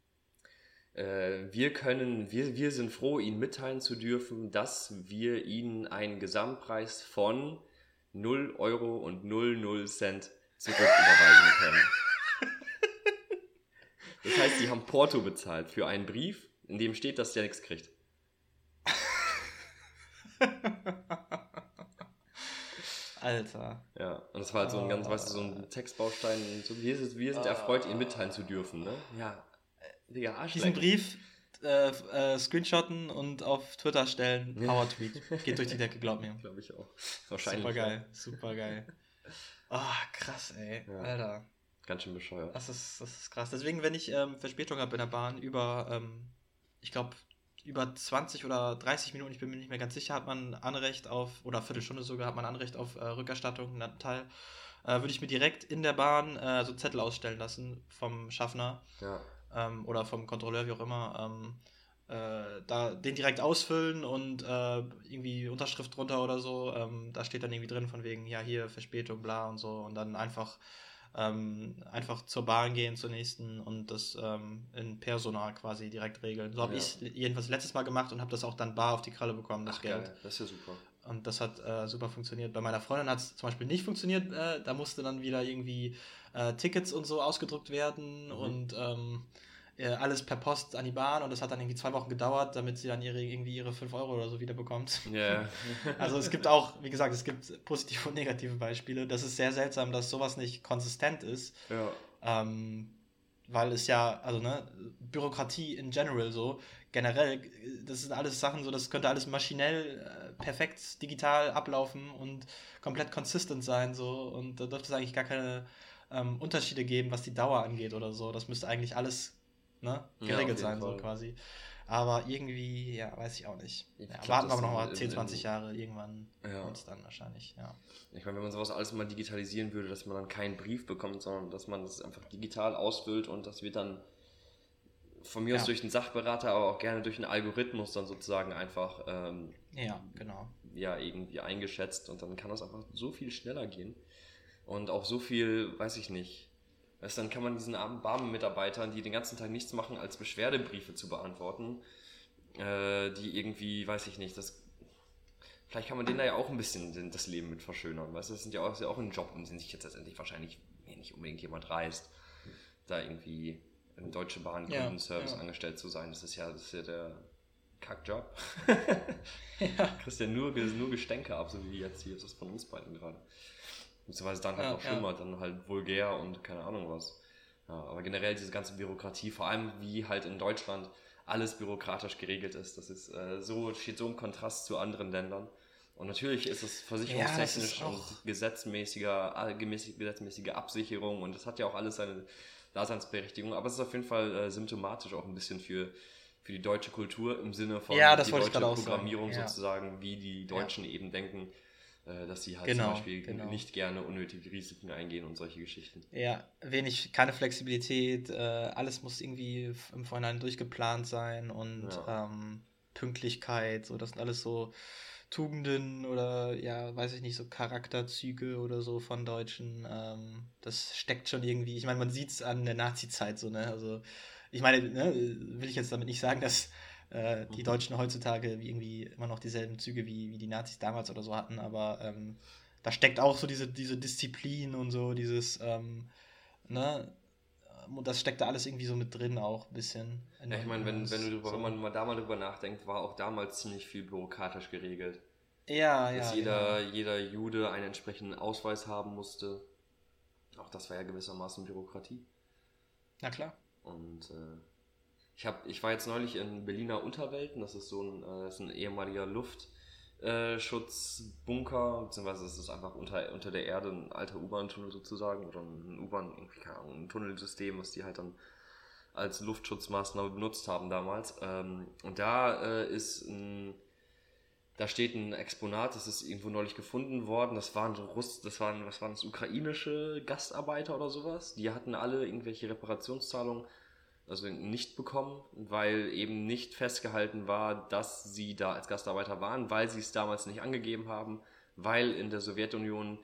S1: äh, wir können, wir, wir sind froh, Ihnen mitteilen zu dürfen, dass wir Ihnen einen Gesamtpreis von null Euro und null null Cent zurücküberweisen können. Das heißt, sie haben Porto bezahlt für einen Brief, in dem steht, dass der nichts kriegt.
S2: Alter.
S1: Ja, und das war halt so ein ganz, weißt du, so ein Textbaustein. So, wir, sind, wir sind erfreut, Ihnen mitteilen zu dürfen, ne? Ja, Digga, Arschlein.
S2: Diesen Brief äh, äh, screenshotten und auf Twitter stellen. Power-Tweet. Geht durch die Decke, glaub mir.
S1: Glaube ich auch. Wahrscheinlich.
S2: Super geil, super geil. Oh, krass, ey. Ja. Alter.
S1: Ganz schön bescheuert.
S2: Das ist, das ist krass. Deswegen, wenn ich ähm, Verspätung habe in der Bahn, über, ähm, ich glaube, über zwanzig oder dreißig Minuten, ich bin mir nicht mehr ganz sicher, hat man Anrecht auf, oder Viertelstunde sogar, hat man Anrecht auf äh, Rückerstattung, einen Teil, äh, würde ich mir direkt in der Bahn äh, so Zettel ausstellen lassen vom Schaffner
S1: ja.
S2: ähm, oder vom Kontrolleur, wie auch immer, ähm, äh, da den direkt ausfüllen und äh, irgendwie Unterschrift drunter oder so, ähm, da steht dann irgendwie drin von wegen, ja, hier Verspätung, bla und so, und dann einfach Ähm, einfach zur Bahn gehen, zur nächsten und das ähm, in Persona quasi direkt regeln. So habe ja. ich es jedenfalls letztes Mal gemacht und habe das auch dann bar auf die Kralle bekommen, das
S1: Ach,
S2: Geld.
S1: Geil. Das ist ja super.
S2: Und das hat äh, super funktioniert. Bei meiner Freundin hat es zum Beispiel nicht funktioniert. Äh, da musste dann wieder irgendwie äh, Tickets und so ausgedruckt werden mhm. und ähm, äh, alles per Post an die Bahn und das hat dann irgendwie zwei Wochen gedauert, damit sie dann ihre, irgendwie ihre fünf Euro oder so wieder bekommt.
S1: Yeah.
S2: Also es gibt auch, wie gesagt, es gibt positive und negative Beispiele. Das ist sehr seltsam, dass sowas nicht konsistent ist.
S1: Ja.
S2: Ähm, weil es ja, also ne, Bürokratie in general so, generell, das sind alles Sachen so, das könnte alles maschinell äh, perfekt digital ablaufen und komplett consistent sein so und da dürfte es eigentlich gar keine ähm, Unterschiede geben, was die Dauer angeht oder so. Das müsste eigentlich alles, ne, geregelt ja, sein, Fall. So quasi. Aber irgendwie, ja, weiß ich auch nicht. Ja, glaub, warten wir aber noch mal zehn, zwanzig Jahre, irgendwann ja. uns dann wahrscheinlich, ja.
S1: Ich meine, wenn man sowas alles mal digitalisieren würde, dass man dann keinen Brief bekommt, sondern dass man das einfach digital ausfüllt und das wird dann von mir ja. aus durch einen Sachberater, aber auch gerne durch einen Algorithmus dann sozusagen einfach ähm,
S2: ja, genau.
S1: ja, irgendwie eingeschätzt und dann kann das einfach so viel schneller gehen und auch so viel, weiß ich nicht, weißt, dann kann man diesen armen Barmen-Mitarbeitern, die den ganzen Tag nichts machen, als Beschwerdebriefe zu beantworten, äh, die irgendwie, weiß ich nicht, das vielleicht kann man denen da ja auch ein bisschen das Leben mit verschönern, weißt du, das sind ja auch, das ist ja auch ein Job, um den sich jetzt letztendlich wahrscheinlich nicht unbedingt jemand reißt, da irgendwie im Deutsche Bahn Kundenservice ja, ja. angestellt zu sein. Das ist ja, das ist ja der Kackjob. ja. Du kriegst ja nur, nur Gestänke ab, so wie jetzt hier ist das von uns beiden gerade. Beziehungsweise dann halt ja, noch schlimmer, ja. dann halt vulgär und keine Ahnung was. Ja, aber generell diese ganze Bürokratie, vor allem wie halt in Deutschland alles bürokratisch geregelt ist, das ist äh, so, steht so im Kontrast zu anderen Ländern. Und natürlich ist es versicherungstechnisch ja, und gesetzmäßiger, gesetzmäßige Absicherung und das hat ja auch alles seine Daseinsberechtigung, aber es ist auf jeden Fall äh, symptomatisch auch ein bisschen für, für die deutsche Kultur im Sinne von
S2: ja, das
S1: die
S2: deutsche
S1: Programmierung
S2: ja.
S1: sozusagen, wie die Deutschen ja. eben denken, äh, dass sie halt
S2: genau,
S1: zum Beispiel
S2: genau.
S1: nicht gerne unnötige Risiken eingehen und solche Geschichten.
S2: Ja, wenig, keine Flexibilität, äh, alles muss irgendwie im Vorhinein durchgeplant sein und ja. ähm, Pünktlichkeit, so das sind alles so Tugenden oder, ja, weiß ich nicht, so Charakterzüge oder so von Deutschen, ähm, das steckt schon irgendwie, ich meine, man sieht es an der Nazi-Zeit so, ne, also, ich meine, ne, will ich jetzt damit nicht sagen, dass äh, die Deutschen heutzutage wie irgendwie immer noch dieselben Züge wie, wie die Nazis damals oder so hatten, aber ähm, da steckt auch so diese, diese Disziplin und so, dieses, ähm, ne, das steckt da alles irgendwie so mit drin auch ein bisschen.
S1: Ja, ich meine, wenn, wenn, du drüber, so. wenn man mal da mal drüber nachdenkt, war auch damals ziemlich viel bürokratisch geregelt.
S2: Ja,
S1: Dass
S2: ja.
S1: jeder,
S2: genau.
S1: jeder Jude einen entsprechenden Ausweis haben musste. Auch das war ja gewissermaßen Bürokratie.
S2: Na klar.
S1: Und äh, ich, hab, ich war jetzt neulich in Berliner Unterwelten, das ist so ein, äh, das ist ein ehemaliger Luftschutzbunker, äh, beziehungsweise es ist einfach unter, unter der Erde ein alter U-Bahn-Tunnel sozusagen, oder ein U-Bahn, irgendwie, keine Ahnung, ein Tunnelsystem, was die halt dann als Luftschutzmaßnahme benutzt haben damals. Ähm, und da äh, ist ein, da steht ein Exponat, das ist irgendwo neulich gefunden worden, das waren so Russ, das waren, was waren das, ukrainische Gastarbeiter oder sowas, die hatten alle irgendwelche Reparationszahlungen also nicht bekommen, weil eben nicht festgehalten war, dass sie da als Gastarbeiter waren, weil sie es damals nicht angegeben haben, weil in der Sowjetunion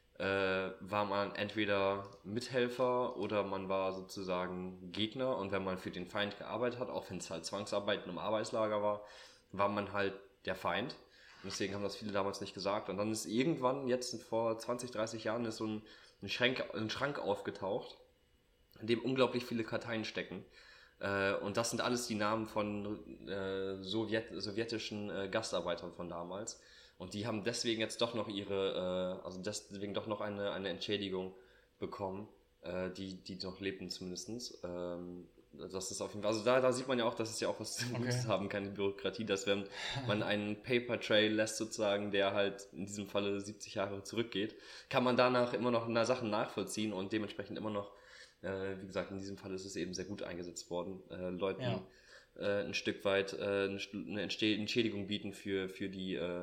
S1: äh, war man entweder Mithelfer oder man war sozusagen Gegner und wenn man für den Feind gearbeitet hat, auch wenn es halt Zwangsarbeit im Arbeitslager war, war man halt der Feind. Und deswegen haben das viele damals nicht gesagt. Und dann ist irgendwann, jetzt vor zwanzig, dreißig Jahren, ist so ein, ein, Schrank, ein Schrank aufgetaucht, in dem unglaublich viele Karteien stecken. Äh, und das sind alles die Namen von äh, Sowjet, sowjetischen äh, Gastarbeitern von damals. Und die haben deswegen jetzt doch noch ihre, äh, also deswegen doch noch eine, eine Entschädigung bekommen, äh, die, die noch lebten zumindest. Ähm, das ist auf jeden Fall, also da, da sieht man ja auch, dass es ja auch was okay. Gutes haben kann, die Bürokratie, dass wenn man einen Paper Trail lässt sozusagen, der halt in diesem Falle siebzig Jahre zurückgeht, kann man danach immer noch Sachen nachvollziehen und dementsprechend immer noch Äh, wie gesagt, in diesem Fall ist es eben sehr gut eingesetzt worden, äh, Leuten
S2: ja.
S1: äh, ein Stück weit äh, eine Entschädigung bieten für, für die äh,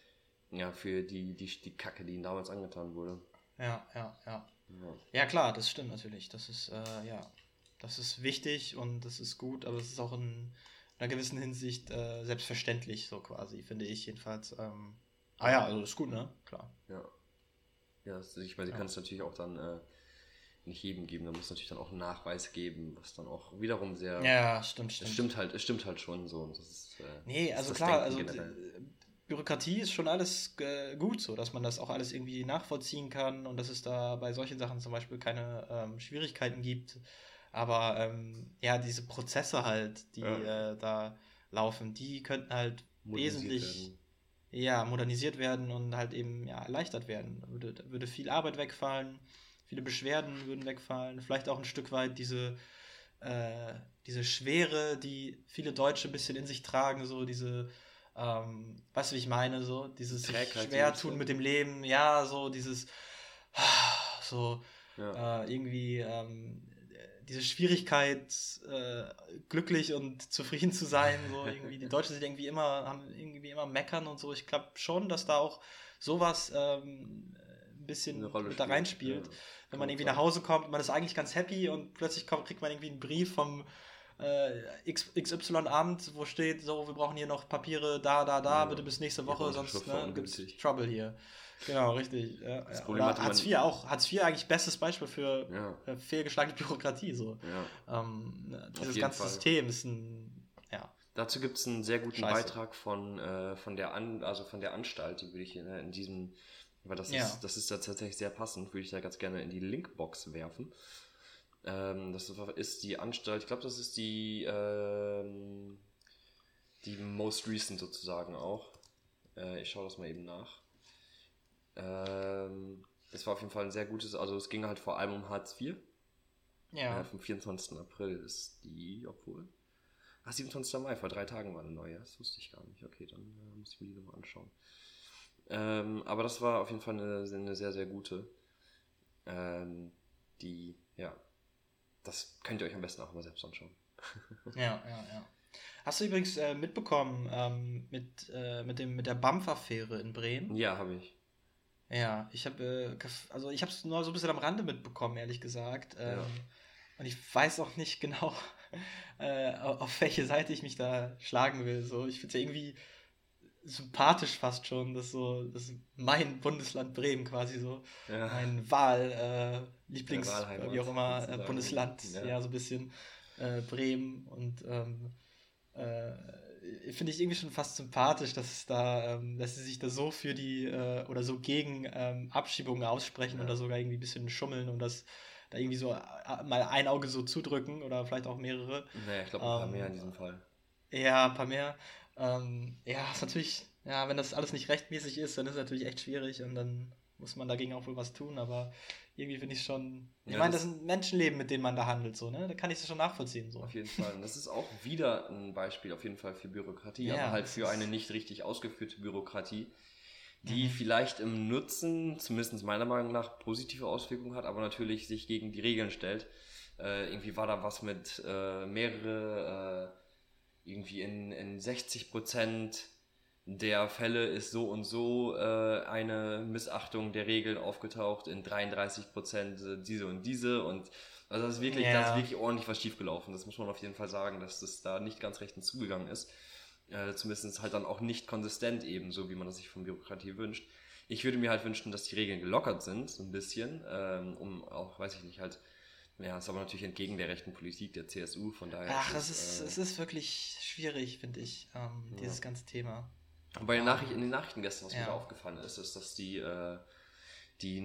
S1: ja, für die, die, die Kacke, die ihnen damals angetan wurde.
S2: Ja, ja, ja. Ja, ja klar, das stimmt natürlich. Das ist, äh, ja, das ist wichtig und das ist gut, aber es ist auch in einer gewissen Hinsicht äh, selbstverständlich, so quasi, finde ich jedenfalls. Ähm, ah ja, also ist gut, ne? Klar.
S1: Ja. Ja, das, ich meine, sie ja. können es natürlich auch dann äh, nicht jedem geben, da muss es natürlich dann auch einen Nachweis geben, was dann auch wiederum sehr...
S2: Ja, stimmt, stimmt.
S1: Es stimmt halt, es stimmt halt schon so. Das ist, äh,
S2: nee, also klar, also generell. Bürokratie ist schon alles äh, gut so, dass man das auch alles irgendwie nachvollziehen kann und dass es da bei solchen Sachen zum Beispiel keine ähm, Schwierigkeiten gibt. Aber ähm, ja, diese Prozesse halt, die ja. äh, da laufen, die könnten halt wesentlich werden. ja, modernisiert werden und halt eben ja, erleichtert werden. Da würde, da würde viel Arbeit wegfallen. Viele Beschwerden würden wegfallen, vielleicht auch ein Stück weit diese, äh, diese Schwere, die viele Deutsche ein bisschen in sich tragen, so diese, ähm, weißt du, wie ich meine, so dieses sich schwer tun mit dem Leben, ja, so dieses, so, ja. äh, irgendwie ähm, diese Schwierigkeit, äh, glücklich und zufrieden zu sein, so irgendwie, die Deutschen sind irgendwie immer, haben irgendwie immer meckern und so. Ich glaube schon, dass da auch sowas ähm, ein bisschen mit da reinspielt. Ja. Wenn man irgendwie nach Hause kommt, man ist eigentlich ganz happy und plötzlich kommt, kriegt man irgendwie einen Brief vom äh, X Y-Amt, wo steht, so, wir brauchen hier noch Papiere, da, da, da, ja. bitte bis nächste Woche, sonst ne, gibt es Trouble hier. Genau, richtig. Ja, das ja. Problem hatte Hartz vier auch. Hartz vier eigentlich bestes Beispiel für ja. fehlgeschlagene Bürokratie. So. Ja. Ähm, dieses ganze Fall. System ist ein, ja.
S1: Dazu gibt es einen sehr guten Scheiße. Beitrag von, äh, von, der An- also von der Anstalt, die würde ich in, in diesem, weil das ja. ist, das ist ja tatsächlich sehr passend, würde ich da ganz gerne in die Linkbox werfen. Ähm, das ist die Anstalt, ich glaube, das ist die, ähm, die most recent sozusagen auch. Äh, ich schaue das mal eben nach. Ähm, das war auf jeden Fall ein sehr gutes, also es ging halt vor allem um Hartz vier. Ja. Äh, vom vierundzwanzigsten April ist die, obwohl. Ach, siebenundzwanzigsten Mai, vor drei Tagen war eine neue, das wusste ich gar nicht. Okay, dann äh, muss ich mir die nochmal anschauen. Ähm, aber das war auf jeden Fall eine, eine sehr, sehr gute. Ähm, die, ja, das könnt ihr euch am besten auch mal selbst anschauen.
S2: Ja, ja, ja. Hast du übrigens äh, mitbekommen ähm, mit, äh, mit, dem, mit der B A M F-Affäre in Bremen?
S1: Ja, habe ich.
S2: Ja, ich habe äh, also ich habe es nur so ein bisschen am Rande mitbekommen, ehrlich gesagt. Ähm, ja. Und ich weiß auch nicht genau, äh, auf welche Seite ich mich da schlagen will. So, ich finde es ja irgendwie sympathisch fast schon, dass so, dass mein Bundesland Bremen quasi so ja. mein Wahl, äh, Lieblings, wie auch immer, äh, Bundesland, ja. ja, so ein bisschen äh, Bremen und ähm, äh, finde ich irgendwie schon fast sympathisch, dass es da, ähm, dass sie sich da so für die äh, oder so gegen ähm, Abschiebungen aussprechen ja. oder sogar irgendwie ein bisschen schummeln und das da irgendwie so äh, mal ein Auge so zudrücken oder vielleicht auch mehrere.
S1: Naja, ich glaube ein paar ähm, mehr in diesem Fall.
S2: Ja, ein paar mehr. Ähm, ja, ist natürlich, ja, wenn das alles nicht rechtmäßig ist, dann ist es natürlich echt schwierig und dann muss man dagegen auch wohl was tun, aber irgendwie finde ich schon, ich ja, meine, das, das sind Menschenleben, mit denen man da handelt, so, ne? Da kann ich es schon nachvollziehen, so.
S1: Auf jeden Fall. Und das ist auch wieder ein Beispiel auf jeden Fall für Bürokratie, ja, aber halt für eine nicht richtig ausgeführte Bürokratie, die mhm. vielleicht im Nutzen, zumindest meiner Meinung nach, positive Auswirkungen hat, aber natürlich sich gegen die Regeln stellt. Äh, irgendwie war da was mit äh, mehrere, äh, irgendwie in, in sechzig Prozent der Fälle ist so und so äh, eine Missachtung der Regeln aufgetaucht, in dreiunddreißig Prozent diese und diese und also das ist wirklich, yeah. da ist wirklich ordentlich was schiefgelaufen. Das muss man auf jeden Fall sagen, dass das da nicht ganz rechtens zugegangen ist. Äh, zumindest halt dann auch nicht konsistent eben, so wie man das sich von Bürokratie wünscht. Ich würde mir halt wünschen, dass die Regeln gelockert sind, so ein bisschen, ähm, um auch, weiß ich nicht, halt, ja, ist aber natürlich entgegen der rechten Politik der C S U, von daher...
S2: Ach, es ist, äh, es ist wirklich schwierig, finde ich, ähm, dieses ja. ganze Thema.
S1: Bei den Nachrichten, in den Nachrichten gestern, was ja. mir da aufgefallen ist, ist, dass die, äh, die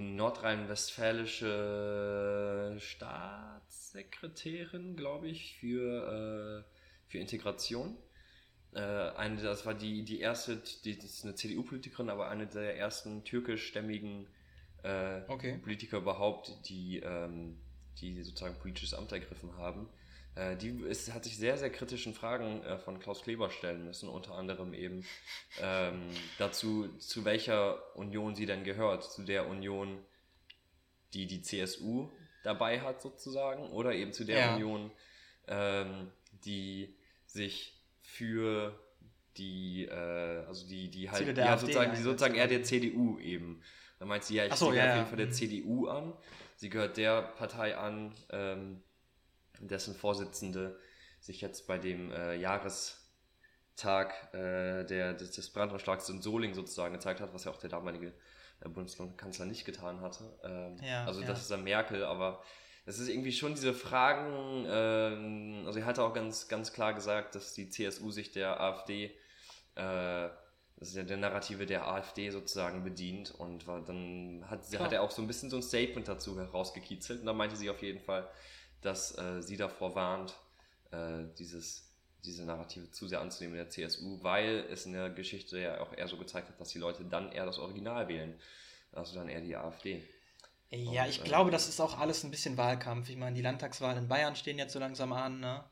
S1: nordrhein-westfälische Staatssekretärin, glaube ich, für, äh, für Integration, äh, eine, das war die, die erste, die, das ist eine C D U-Politikerin, aber eine der ersten türkischstämmigen äh, okay. Politiker überhaupt, die, ähm, die sozusagen politisches Amt ergriffen haben. Die ist, hat sich sehr, sehr kritischen Fragen äh, von Klaus Kleber stellen müssen, unter anderem eben ähm, dazu, zu welcher Union sie denn gehört. Zu der Union, die die C S U dabei hat sozusagen, oder eben zu der ja. Union, ähm, die sich für die, äh, also die, die halt, die halt sozusagen, die sozusagen eher der C D U eben. Da meint sie, ja, ich so, gehöre ja, auf jeden Fall der C D U an. Sie gehört der Partei an, ähm, dessen Vorsitzende sich jetzt bei dem äh, Jahrestag äh, der, des, des Brandanschlags in Solingen sozusagen gezeigt hat, was ja auch der damalige äh, Bundeskanzler nicht getan hatte. Ähm, ja, also ja. das ist ja Merkel, aber es ist irgendwie schon diese Fragen, ähm, also er hatte auch ganz, ganz klar gesagt, dass die C S U sich der AfD, äh, das ist ja der Narrative der AfD sozusagen bedient und war, dann hat, hat er auch so ein bisschen so ein Statement dazu herausgekitzelt und da meinte sie auf jeden Fall, dass äh, sie davor warnt, äh, dieses, diese Narrative zu sehr anzunehmen in der C S U, weil es in der Geschichte ja auch eher so gezeigt hat, dass die Leute dann eher das Original wählen, also dann eher die AfD.
S2: Ja, und, ich äh, glaube, das ist auch alles ein bisschen Wahlkampf. Ich meine, die Landtagswahlen in Bayern stehen jetzt so langsam an, ne?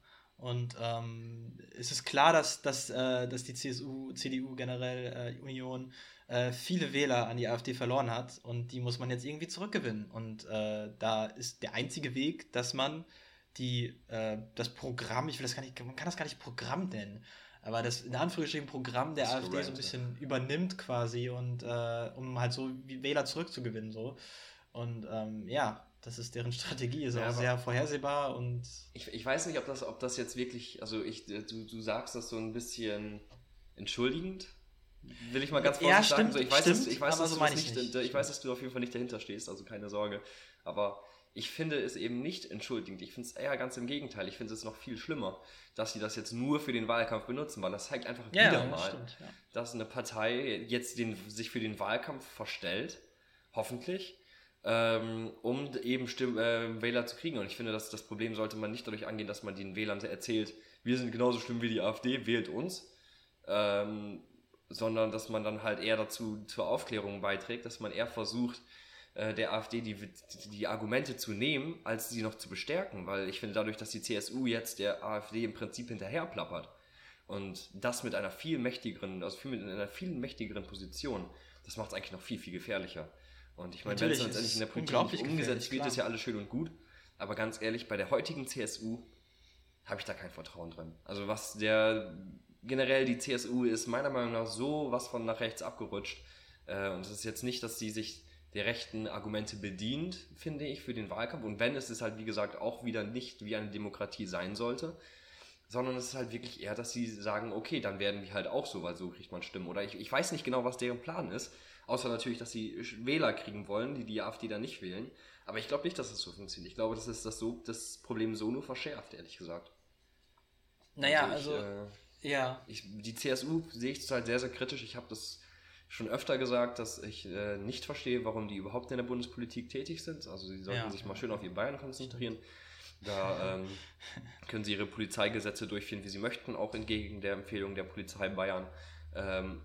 S2: Und ähm, es ist klar, dass, dass, äh, dass die C S U, C D U generell, äh, Union, äh, viele Wähler an die AfD verloren hat und die muss man jetzt irgendwie zurückgewinnen. Und äh, da ist der einzige Weg, dass man die, äh, das Programm, ich will das gar nicht, man kann das gar nicht Programm nennen, aber das in Anführungsstrichen Programm der AfD so ein bisschen übernimmt quasi und äh, um halt so Wähler zurückzugewinnen. So. Und ähm, ja, das ist deren Strategie, ist ja, auch sehr vorhersehbar und.
S1: Ich, ich weiß nicht, ob das, ob das jetzt wirklich, also ich, du, du sagst das so ein bisschen entschuldigend, will ich mal ganz vorsichtig
S2: ja,
S1: sagen.
S2: Stimmt,
S1: so, ich weiß,
S2: stimmt,
S1: dass, ich, weiß, dass
S2: so
S1: du
S2: ich,
S1: nicht, ich weiß, dass du auf jeden Fall nicht dahinter stehst, also keine Sorge. Aber ich finde es eben nicht entschuldigend. Ich finde es eher ganz im Gegenteil. Ich finde es noch viel schlimmer, dass sie das jetzt nur für den Wahlkampf benutzen, weil das zeigt einfach
S2: ja,
S1: wieder
S2: ja,
S1: mal,
S2: stimmt, ja.
S1: dass eine Partei jetzt den, sich für den Wahlkampf verstellt, hoffentlich, ähm, um eben Stimm, äh, Wähler zu kriegen. Und ich finde, dass das Problem sollte man nicht dadurch angehen, dass man den Wählern erzählt, wir sind genauso schlimm wie die AfD, wählt uns, ähm, sondern dass man dann halt eher dazu zur Aufklärung beiträgt, dass man eher versucht, äh, der AfD die, die, die Argumente zu nehmen, als sie noch zu bestärken, weil ich finde, dadurch, dass die C S U jetzt der AfD im Prinzip hinterherplappert und das mit einer viel mächtigeren, also viel, mit einer viel mächtigeren Position, das macht es eigentlich noch viel, viel gefährlicher. Und ich meine, wenn es letztendlich in der Politik nicht umgesetzt wird, ist ja alles schön und gut, aber ganz ehrlich, bei der heutigen C S U habe ich da kein Vertrauen drin. Also was der, generell die C S U ist meiner Meinung nach so was von nach rechts abgerutscht, äh, und es ist jetzt nicht, dass sie sich der rechten Argumente bedient, finde ich, für den Wahlkampf, und wenn, es ist halt, wie gesagt, auch wieder nicht wie eine Demokratie sein sollte, sondern es ist halt wirklich eher, dass sie sagen, okay, dann werden wir halt auch so, weil so kriegt man Stimmen. Oder ich, ich weiß nicht genau, was deren Plan ist, außer natürlich, dass sie Wähler kriegen wollen, die die AfD dann nicht wählen. Aber ich glaube nicht, dass es so funktioniert. Ich glaube, dass es das, so, das Problem so nur verschärft, ehrlich gesagt.
S2: Naja, also, ich, also äh, ja.
S1: Ich, die C S U sehe ich halt sehr, sehr kritisch. Ich habe das schon öfter gesagt, dass ich äh, nicht verstehe, warum die überhaupt in der Bundespolitik tätig sind. Also sie sollten ja. sich mal schön auf ihr Bayern konzentrieren. Da ähm, können sie ihre Polizeigesetze durchführen, wie sie möchten, auch entgegen der Empfehlung der Polizei Bayern. Ähm,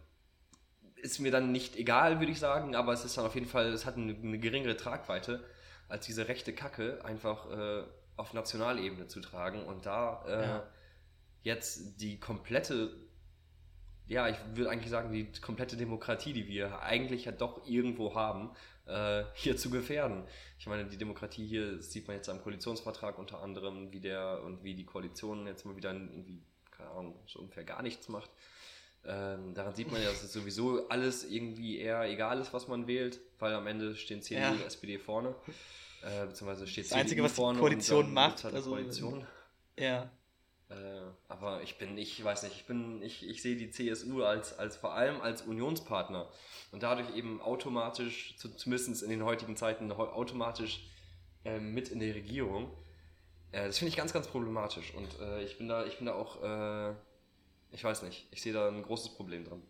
S1: ist mir dann nicht egal, würde ich sagen, aber es ist dann auf jeden Fall, es hat eine, eine geringere Tragweite, als diese rechte Kacke einfach äh, auf Nationalebene zu tragen und da äh, ja. jetzt die komplette, ja, ich würde eigentlich sagen, die komplette Demokratie, die wir eigentlich ja doch irgendwo haben, äh, hier zu gefährden. Ich meine, die Demokratie hier, das sieht man jetzt am Koalitionsvertrag unter anderem, wie der und wie die Koalition jetzt mal wieder irgendwie, keine Ahnung, so ungefähr gar nichts macht. Ähm, daran sieht man ja, dass es sowieso alles irgendwie eher egal ist, was man wählt, weil am Ende stehen C D U ja. und S P D vorne, äh, beziehungsweise steht
S2: das C D U Einzige, was vorne die Koalition und macht,
S1: halt
S2: also
S1: Koalition.
S2: Ja.
S1: Äh, aber ich bin, ich weiß nicht, ich bin, ich, ich sehe die C S U als, als vor allem als Unionspartner und dadurch eben automatisch, zu, zumindest in den heutigen Zeiten, automatisch äh, mit in der Regierung. Äh, das finde ich ganz, ganz problematisch und äh, ich bin da, ich bin da auch äh, ich weiß nicht, ich sehe da ein großes Problem dran.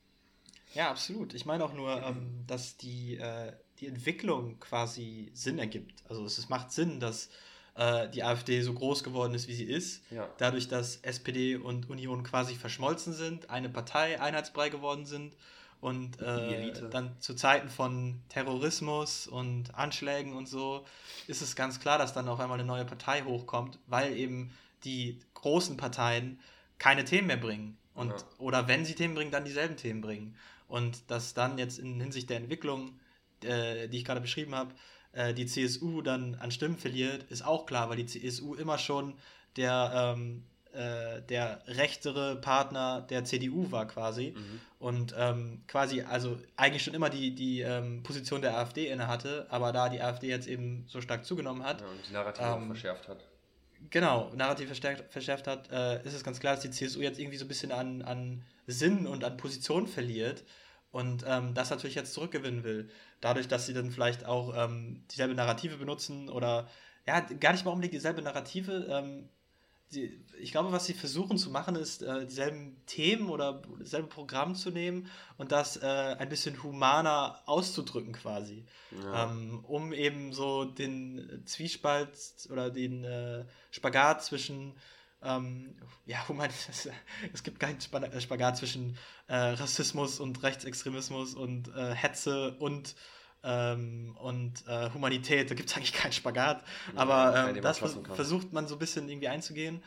S2: Ja, absolut. Ich meine auch nur, ähm, dass die, äh, die Entwicklung quasi Sinn ergibt. Also es, es macht Sinn, dass äh, die AfD so groß geworden ist, wie sie ist.
S1: Ja.
S2: Dadurch, dass S P D und Union quasi verschmolzen sind, eine Partei, einheitsbrei geworden sind und äh, dann zu Zeiten von Terrorismus und Anschlägen und so ist es ganz klar, dass dann auf einmal eine neue Partei hochkommt, weil eben die großen Parteien keine Themen mehr bringen. Und, ja. Oder wenn sie Themen bringen, dann dieselben Themen bringen. Und dass dann jetzt in Hinsicht der Entwicklung, äh, die ich gerade beschrieben habe, äh, die C S U dann an Stimmen verliert, ist auch klar, weil die C S U immer schon der, ähm, äh, der rechtere Partner der C D U war quasi. Mhm. Und ähm, quasi, also eigentlich schon immer die, die ähm, Position der AfD inne hatte, aber da die AfD jetzt eben so stark zugenommen hat.
S1: Ja, und die Narrative ähm, auch verschärft hat.
S2: Genau, Narrativ verstärkt, verschärft hat, äh, ist es ganz klar, dass die C S U jetzt irgendwie so ein bisschen an, an Sinn und an Position verliert und ähm, das natürlich jetzt zurückgewinnen will. Dadurch, dass sie dann vielleicht auch ähm, dieselbe Narrative benutzen oder ja, gar nicht mal unbedingt dieselbe Narrative. Ähm, die, ich glaube, was sie versuchen zu machen, ist, äh, dieselben Themen oder dasselbe Programm zu nehmen und das äh, ein bisschen humaner auszudrücken quasi. Ja. Ähm, um eben so den Zwiespalt oder den äh, Spagat zwischen ähm, ja, human, es gibt keinen Spagat zwischen äh, Rassismus und Rechtsextremismus und äh, Hetze und Ähm, und äh, Humanität, da gibt es eigentlich keinen Spagat, ja, aber ähm, das vers- versucht man so ein bisschen irgendwie einzugehen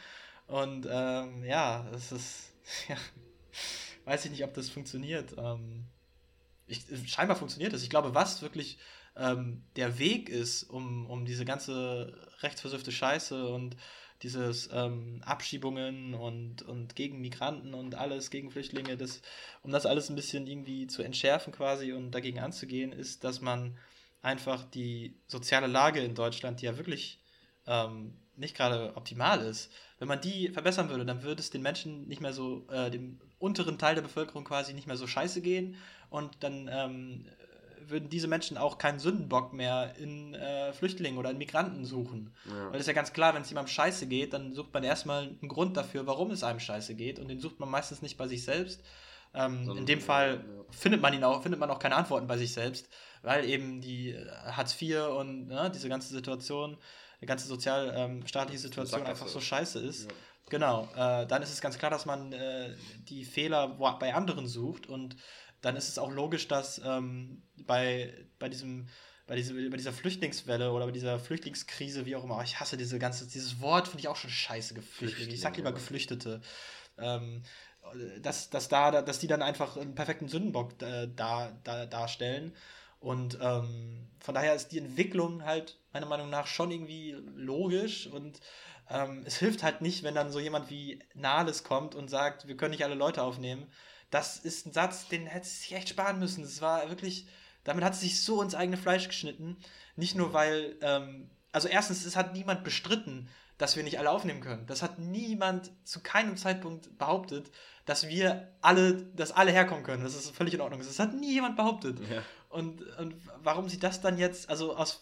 S2: Und ähm, ja, es ist, ja, weiß ich nicht, ob das funktioniert. Ähm, ich, scheinbar funktioniert es. Ich glaube, was wirklich ähm, der Weg ist, um, um diese ganze rechtsversüffte Scheiße und dieses ähm, Abschiebungen und, und gegen Migranten und alles, gegen Flüchtlinge, das, um das alles ein bisschen irgendwie zu entschärfen quasi und dagegen anzugehen, ist, dass man einfach die soziale Lage in Deutschland, die ja wirklich ähm, nicht gerade optimal ist, wenn man die verbessern würde, dann würde es den Menschen nicht mehr so, äh, dem unteren Teil der Bevölkerung quasi nicht mehr so scheiße gehen und dann ähm, würden diese Menschen auch keinen Sündenbock mehr in äh, Flüchtlingen oder in Migranten suchen.
S1: Ja.
S2: Weil es ist ja ganz klar, wenn es jemandem scheiße geht, dann sucht man erstmal einen Grund dafür, warum es einem scheiße geht und den sucht man meistens nicht bei sich selbst. Ähm, so, in dem Fall ja. findet man ihn auch, findet man auch keine Antworten bei sich selbst, weil eben die Hartz vier und ne, diese ganze Situation, die ganze sozialstaatliche ähm, Situation einfach so scheiße ist. Ja. Genau, äh, dann ist es ganz klar, dass man äh, die Fehler bei anderen sucht und dann ist es auch logisch, dass ähm, bei, bei, diesem, bei, diese, bei dieser Flüchtlingswelle oder bei dieser Flüchtlingskrise, wie auch immer, ich hasse diese ganze, dieses Wort finde ich auch schon scheiße, Geflüchtlinge. Ich sag lieber Geflüchtete. Ähm, dass, dass, da, dass die dann einfach einen perfekten Sündenbock äh, da, da, darstellen. Und ähm, von daher ist die Entwicklung halt meiner Meinung nach schon irgendwie logisch und ähm, es hilft halt nicht, wenn dann so jemand wie Nahles kommt und sagt, wir können nicht alle Leute aufnehmen. Das ist ein Satz, den hätte es sich echt sparen müssen. Das war wirklich, damit hat es sich so ins eigene Fleisch geschnitten. Nicht nur, weil, ähm, also erstens, es hat niemand bestritten, dass wir nicht alle aufnehmen können. Das hat niemand zu keinem Zeitpunkt behauptet, dass wir alle, dass alle herkommen können. Das ist völlig in Ordnung. Das hat nie jemand behauptet. Ja. Und, und warum sie das dann jetzt, also aus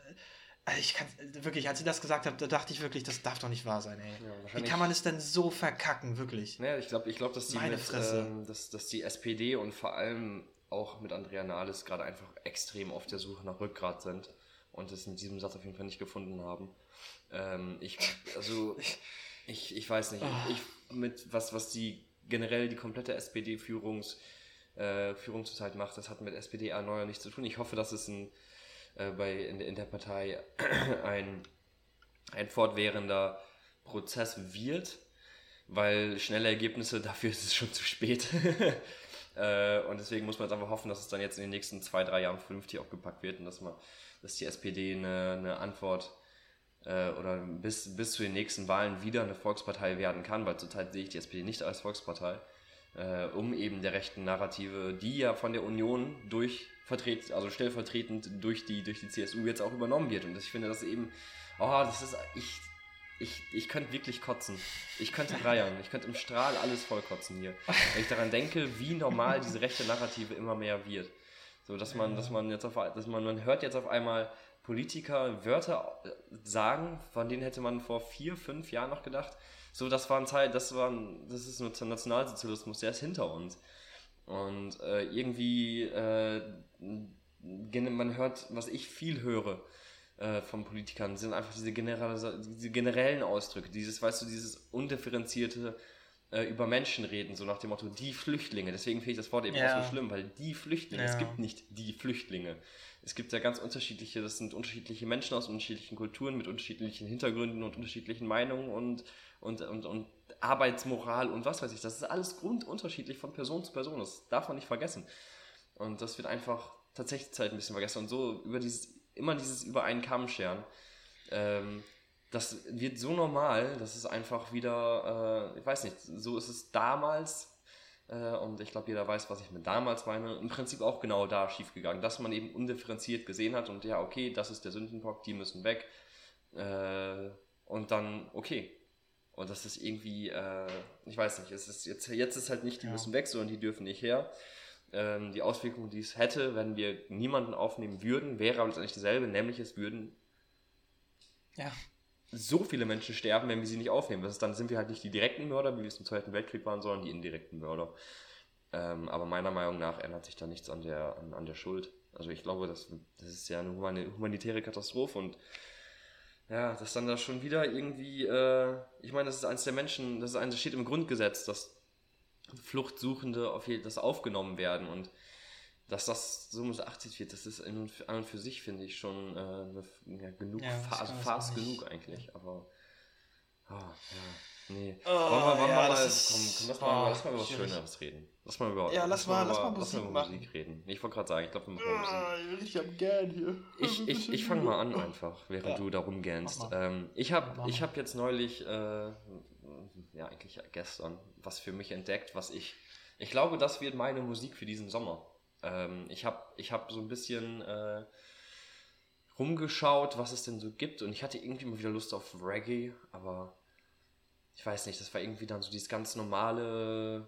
S2: ich kann wirklich, als sie das gesagt hat, da dachte ich wirklich, das darf doch nicht wahr sein, ey. Ja, wie kann man es denn so verkacken, wirklich?
S1: Naja, ich glaube, ich glaub, dass, ähm, dass, dass die S P D und vor allem auch mit Andrea Nahles gerade einfach extrem auf der Suche nach Rückgrat sind und es in diesem Satz auf jeden Fall nicht gefunden haben. Ähm, ich, also, ich, ich weiß nicht, oh. ich, mit was, was die generell die komplette S P D-Führungs, äh, Führung zurzeit macht, das hat mit S P D-Erneuer nichts zu tun. Ich hoffe, dass es ein bei in, in der Partei ein, ein fortwährender Prozess wird, weil schnelle Ergebnisse, dafür ist es schon zu spät. äh, und deswegen muss man jetzt einfach hoffen, dass es dann jetzt in den nächsten zwei, drei Jahren vernünftig aufgepackt wird und dass man, dass die S P D eine, eine Antwort äh, oder bis, bis zu den nächsten Wahlen wieder eine Volkspartei werden kann, weil zurzeit sehe ich die S P D nicht als Volkspartei, äh, um eben der rechten Narrative, die ja von der Union durch vertret, also stellvertretend durch die, durch die C S U jetzt auch übernommen wird. Und ich finde das eben, oh, das ist, ich, ich, ich könnte wirklich kotzen. Ich könnte reiern. Ich könnte im Strahl alles voll kotzen hier. Wenn ich daran denke, wie normal diese rechte Narrative immer mehr wird. So, dass man, dass man jetzt auf, dass man, man hört jetzt auf einmal Politiker Wörter sagen, von denen hätte man vor vier, fünf Jahren noch gedacht, so, das war ein Teil, das war ein, das ist nur Nationalsozialismus, der ist hinter uns. Und äh, irgendwie, äh, man hört, was ich viel höre äh, von Politikern, sind einfach diese, generelle, diese generellen Ausdrücke, dieses, weißt du, dieses undifferenzierte äh, über Menschen reden, so nach dem Motto, die Flüchtlinge. Deswegen finde ich das Wort eben ja. auch so schlimm, weil die Flüchtlinge, ja. es gibt nicht die Flüchtlinge. Es gibt ja ganz unterschiedliche, das sind unterschiedliche Menschen aus unterschiedlichen Kulturen, mit unterschiedlichen Hintergründen und unterschiedlichen Meinungen und Und, und, und Arbeitsmoral und was weiß ich, das ist alles grundunterschiedlich von Person zu Person, das darf man nicht vergessen. Und das wird einfach tatsächlich Zeit ein bisschen vergessen. Und so über dieses, immer dieses über einen Kamm scheren, ähm, das wird so normal, dass es einfach wieder, äh, ich weiß nicht, so ist es damals, äh, und ich glaube, jeder weiß, was ich mit damals meine, im Prinzip auch genau da schiefgegangen, dass man eben undifferenziert gesehen hat und ja, okay, das ist der Sündenbock, die müssen weg, äh, und dann, okay. Und das ist irgendwie, äh, ich weiß nicht, es ist jetzt, jetzt ist halt nicht, die ja. müssen weg, sondern die dürfen nicht her. Ähm, die Auswirkungen, die es hätte, wenn wir niemanden aufnehmen würden, wäre aber letztendlich dieselbe, nämlich es würden ja. so viele Menschen sterben, wenn wir sie nicht aufnehmen. Das ist, dann sind wir halt nicht die direkten Mörder, wie wir es im Zweiten Weltkrieg waren, sondern die indirekten Mörder. Ähm, aber meiner Meinung nach ändert sich da nichts an der, an, an der Schuld. Also ich glaube, das, das ist ja eine humanitäre Katastrophe und ja, dass dann da schon wieder irgendwie, äh, ich meine, das ist eins der Menschen, das ist eins, das steht im Grundgesetz, dass Fluchtsuchende auf jeden, das aufgenommen werden und dass das so missachtet wird, das ist an und für sich, finde ich, schon äh, ja, genug, ja, fa- also fast genug eigentlich, eigentlich, ja. aber oh, ja. Nee.
S2: Oh, wollen wir, wollen
S1: ja,
S2: wir
S1: mal, ist, komm, komm, lass, mal, lass mal über was Schöneres reden. Lass mal über,
S2: ja, lass, lass mal,
S1: über,
S2: lass mal Musik,
S1: lass mal über Musik
S2: machen.
S1: reden. Ich wollte gerade sagen, ich glaube, wir machen mal Musik.
S2: Oh, ich hab gern hier.
S1: Ich, ich, ich fange mal an einfach, während ja. du da rumgähnst. Ähm, ich habe ja, ich hab jetzt neulich, äh, ja eigentlich gestern, was für mich entdeckt, was ich, ich glaube, das wird meine Musik für diesen Sommer. Ähm, ich habe ich hab so ein bisschen äh, rumgeschaut, was es denn so gibt und ich hatte irgendwie mal wieder Lust auf Reggae, aber ich weiß nicht, das war irgendwie dann so dieses ganz normale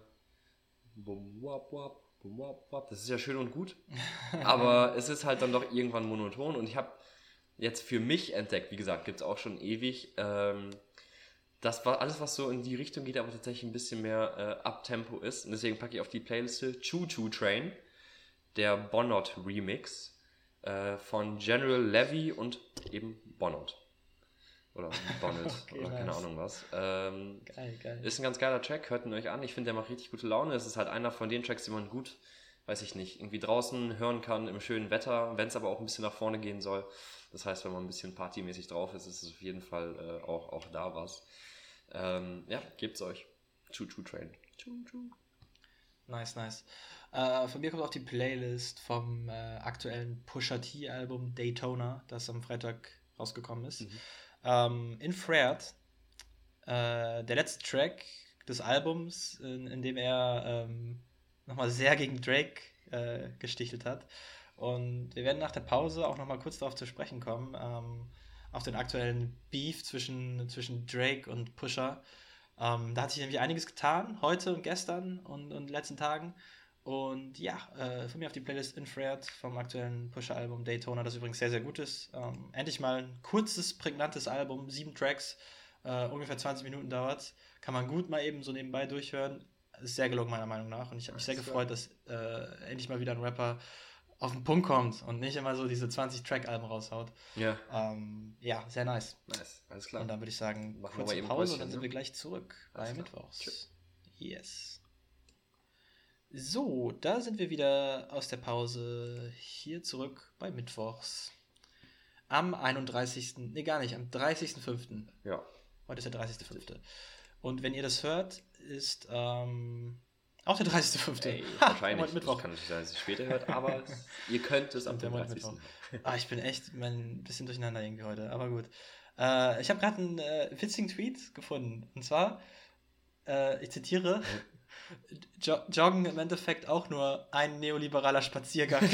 S1: das ist ja schön und gut, aber es ist halt dann doch irgendwann monoton und ich habe jetzt für mich entdeckt, wie gesagt, gibt es auch schon ewig, ähm, das war alles, was so in die Richtung geht, aber tatsächlich ein bisschen mehr äh, Uptempo ist und deswegen packe ich auf die Playliste Choo Choo Train, der Bonnot Remix äh, von General Levy und eben Bonnot. Oder Bonnet okay, oder nice. Keine Ahnung was. Ähm, geil, geil. Ist ein ganz geiler Track, hört ihn euch an. Ich finde, der macht richtig gute Laune. Es ist halt einer von den Tracks, die man gut, weiß ich nicht, irgendwie draußen hören kann, im schönen Wetter, wenn es aber auch ein bisschen nach vorne gehen soll. Das heißt, wenn man ein bisschen partymäßig drauf ist, ist es auf jeden Fall äh, auch, auch da was. Ähm, ja, gebt's euch. Choo Choo Train. Choo Choo.
S2: Nice, nice. Äh, von mir kommt auch die Playlist vom äh, aktuellen Pusha T-Album Daytona, das am Freitag rausgekommen ist. Mhm. Ähm, Infrared, äh, der letzte Track des Albums, in, in dem er ähm, nochmal sehr gegen Drake äh, gestichelt hat. Und wir werden nach der Pause auch nochmal kurz darauf zu sprechen kommen, ähm, auf den aktuellen Beef zwischen, zwischen Drake und Pusha. Ähm, da hat sich nämlich einiges getan, heute und gestern und in den letzten Tagen. Und ja, äh, von mir auf die Playlist Infrared vom aktuellen Pusha-Album Daytona, das übrigens sehr, sehr gut ist. Ähm, endlich mal ein kurzes, prägnantes Album, sieben Tracks, äh, ungefähr zwanzig Minuten dauert. Kann man gut mal eben so nebenbei durchhören. Ist sehr gelungen, meiner Meinung nach. Und ich habe mich sehr gefreut, dass äh, endlich mal wieder ein Rapper auf den Punkt kommt und nicht immer so diese zwanzig Track-Alben raushaut.
S1: Ja.
S2: Ähm, ja, sehr nice.
S1: Nice, alles klar.
S2: Und dann würde ich sagen,
S1: machen
S2: kurze
S1: wir mal
S2: Pause
S1: Päuschen,
S2: und dann sind
S1: ne?
S2: wir gleich zurück
S1: alles
S2: bei
S1: klar.
S2: Mittwochs.
S1: Tschüss.
S2: Yes. So, da sind wir wieder aus der Pause hier zurück bei Mittwochs. Am einunddreißigsten Nee, gar nicht, am dreißigsten fünften
S1: Ja.
S2: Heute ist der dreißigste fünfte Und wenn ihr das hört, ist ähm, auch der dreißigste fünfte
S1: Ey, wahrscheinlich. Mittwoch. Kann natürlich sein, dass ihr später hört, aber ihr könnt es am dreißigsten
S2: Ah, ich bin echt ein bisschen durcheinander irgendwie heute, aber gut. Äh, ich habe gerade einen äh, witzigen Tweet gefunden. Und zwar, äh, ich zitiere, Jo- Joggen im Endeffekt auch nur ein neoliberaler Spaziergang.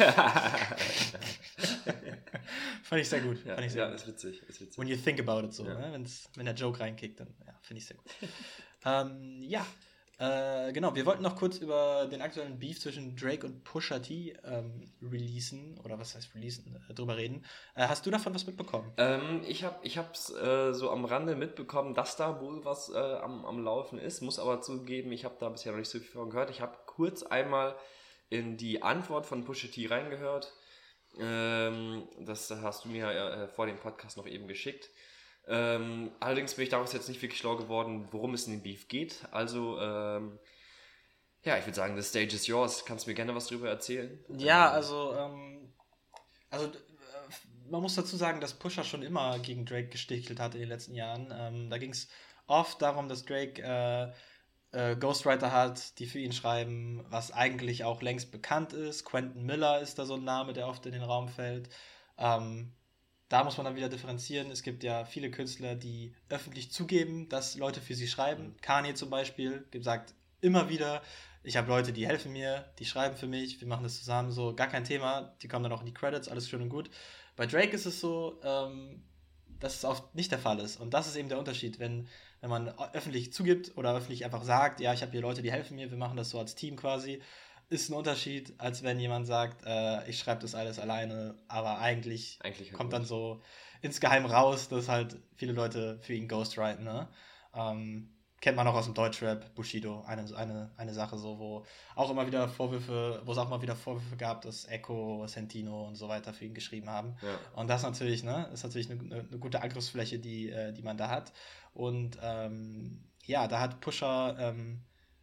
S2: Fand ich sehr gut.
S1: Ja,
S2: Fand ich sehr
S1: ja
S2: gut.
S1: Ist, witzig, ist witzig.
S2: When you think about it so,
S1: ja.
S2: ne? Wenn's, wenn der Joke reinkickt, dann ja, finde ich sehr gut. ähm, ja, äh, genau, wir wollten noch kurz über den aktuellen Beef zwischen Drake und Pusha T ähm, releasen, oder was heißt releasen, äh, drüber reden. Äh, hast du davon was mitbekommen?
S1: Ähm, ich habe ich hab's äh, so am Rande mitbekommen, dass da wohl was äh, am, am Laufen ist, muss aber zugeben, ich habe da bisher noch nicht so viel von gehört. Ich habe kurz einmal in die Antwort von Pusha T reingehört. Ähm, das hast du mir äh, vor dem Podcast noch eben geschickt. Ähm, allerdings bin ich daraus jetzt nicht wirklich schlau geworden, worum es in dem Beef geht. Also, ähm, ja, ich würde sagen, the stage is yours. Kannst du mir gerne was drüber erzählen?
S2: Ja, also, ähm, also äh, man muss dazu sagen, dass Pusha schon immer gegen Drake gestichelt hat in den letzten Jahren. Ähm, da ging es oft darum, dass Drake äh, äh, Ghostwriter hat, die für ihn schreiben, was eigentlich auch längst bekannt ist. Quentin Miller ist da so ein Name, der oft in den Raum fällt. Ähm, Da muss man dann wieder differenzieren. Es gibt ja viele Künstler, die öffentlich zugeben, dass Leute für sie schreiben. Mhm. Kanye zum Beispiel sagt immer wieder, ich habe Leute, die helfen mir, die schreiben für mich, wir machen das zusammen, so gar kein Thema. Die kommen dann auch in die Credits, alles schön und gut. Bei Drake ist es so, ähm, dass es oft nicht der Fall ist. Und das ist eben der Unterschied, wenn, wenn man öffentlich zugibt oder öffentlich einfach sagt, ja, ich habe hier Leute, die helfen mir, wir machen das so als Team quasi, ist ein Unterschied, als wenn jemand sagt, äh, ich schreibe das alles alleine, aber eigentlich, eigentlich kommt dann so insgeheim raus, dass halt viele Leute für ihn ghostwriten, ne? Ähm, kennt man auch aus dem Deutschrap, Bushido, eine, eine, eine Sache so, wo auch immer wieder Vorwürfe, wo es auch mal wieder Vorwürfe gab, dass Echo, Santino und so weiter für ihn geschrieben haben.
S1: Ja.
S2: Und das natürlich, ne, ist natürlich eine, eine gute Angriffsfläche, die, äh, die man da hat. Und ähm, ja, da hat Pusha ähm,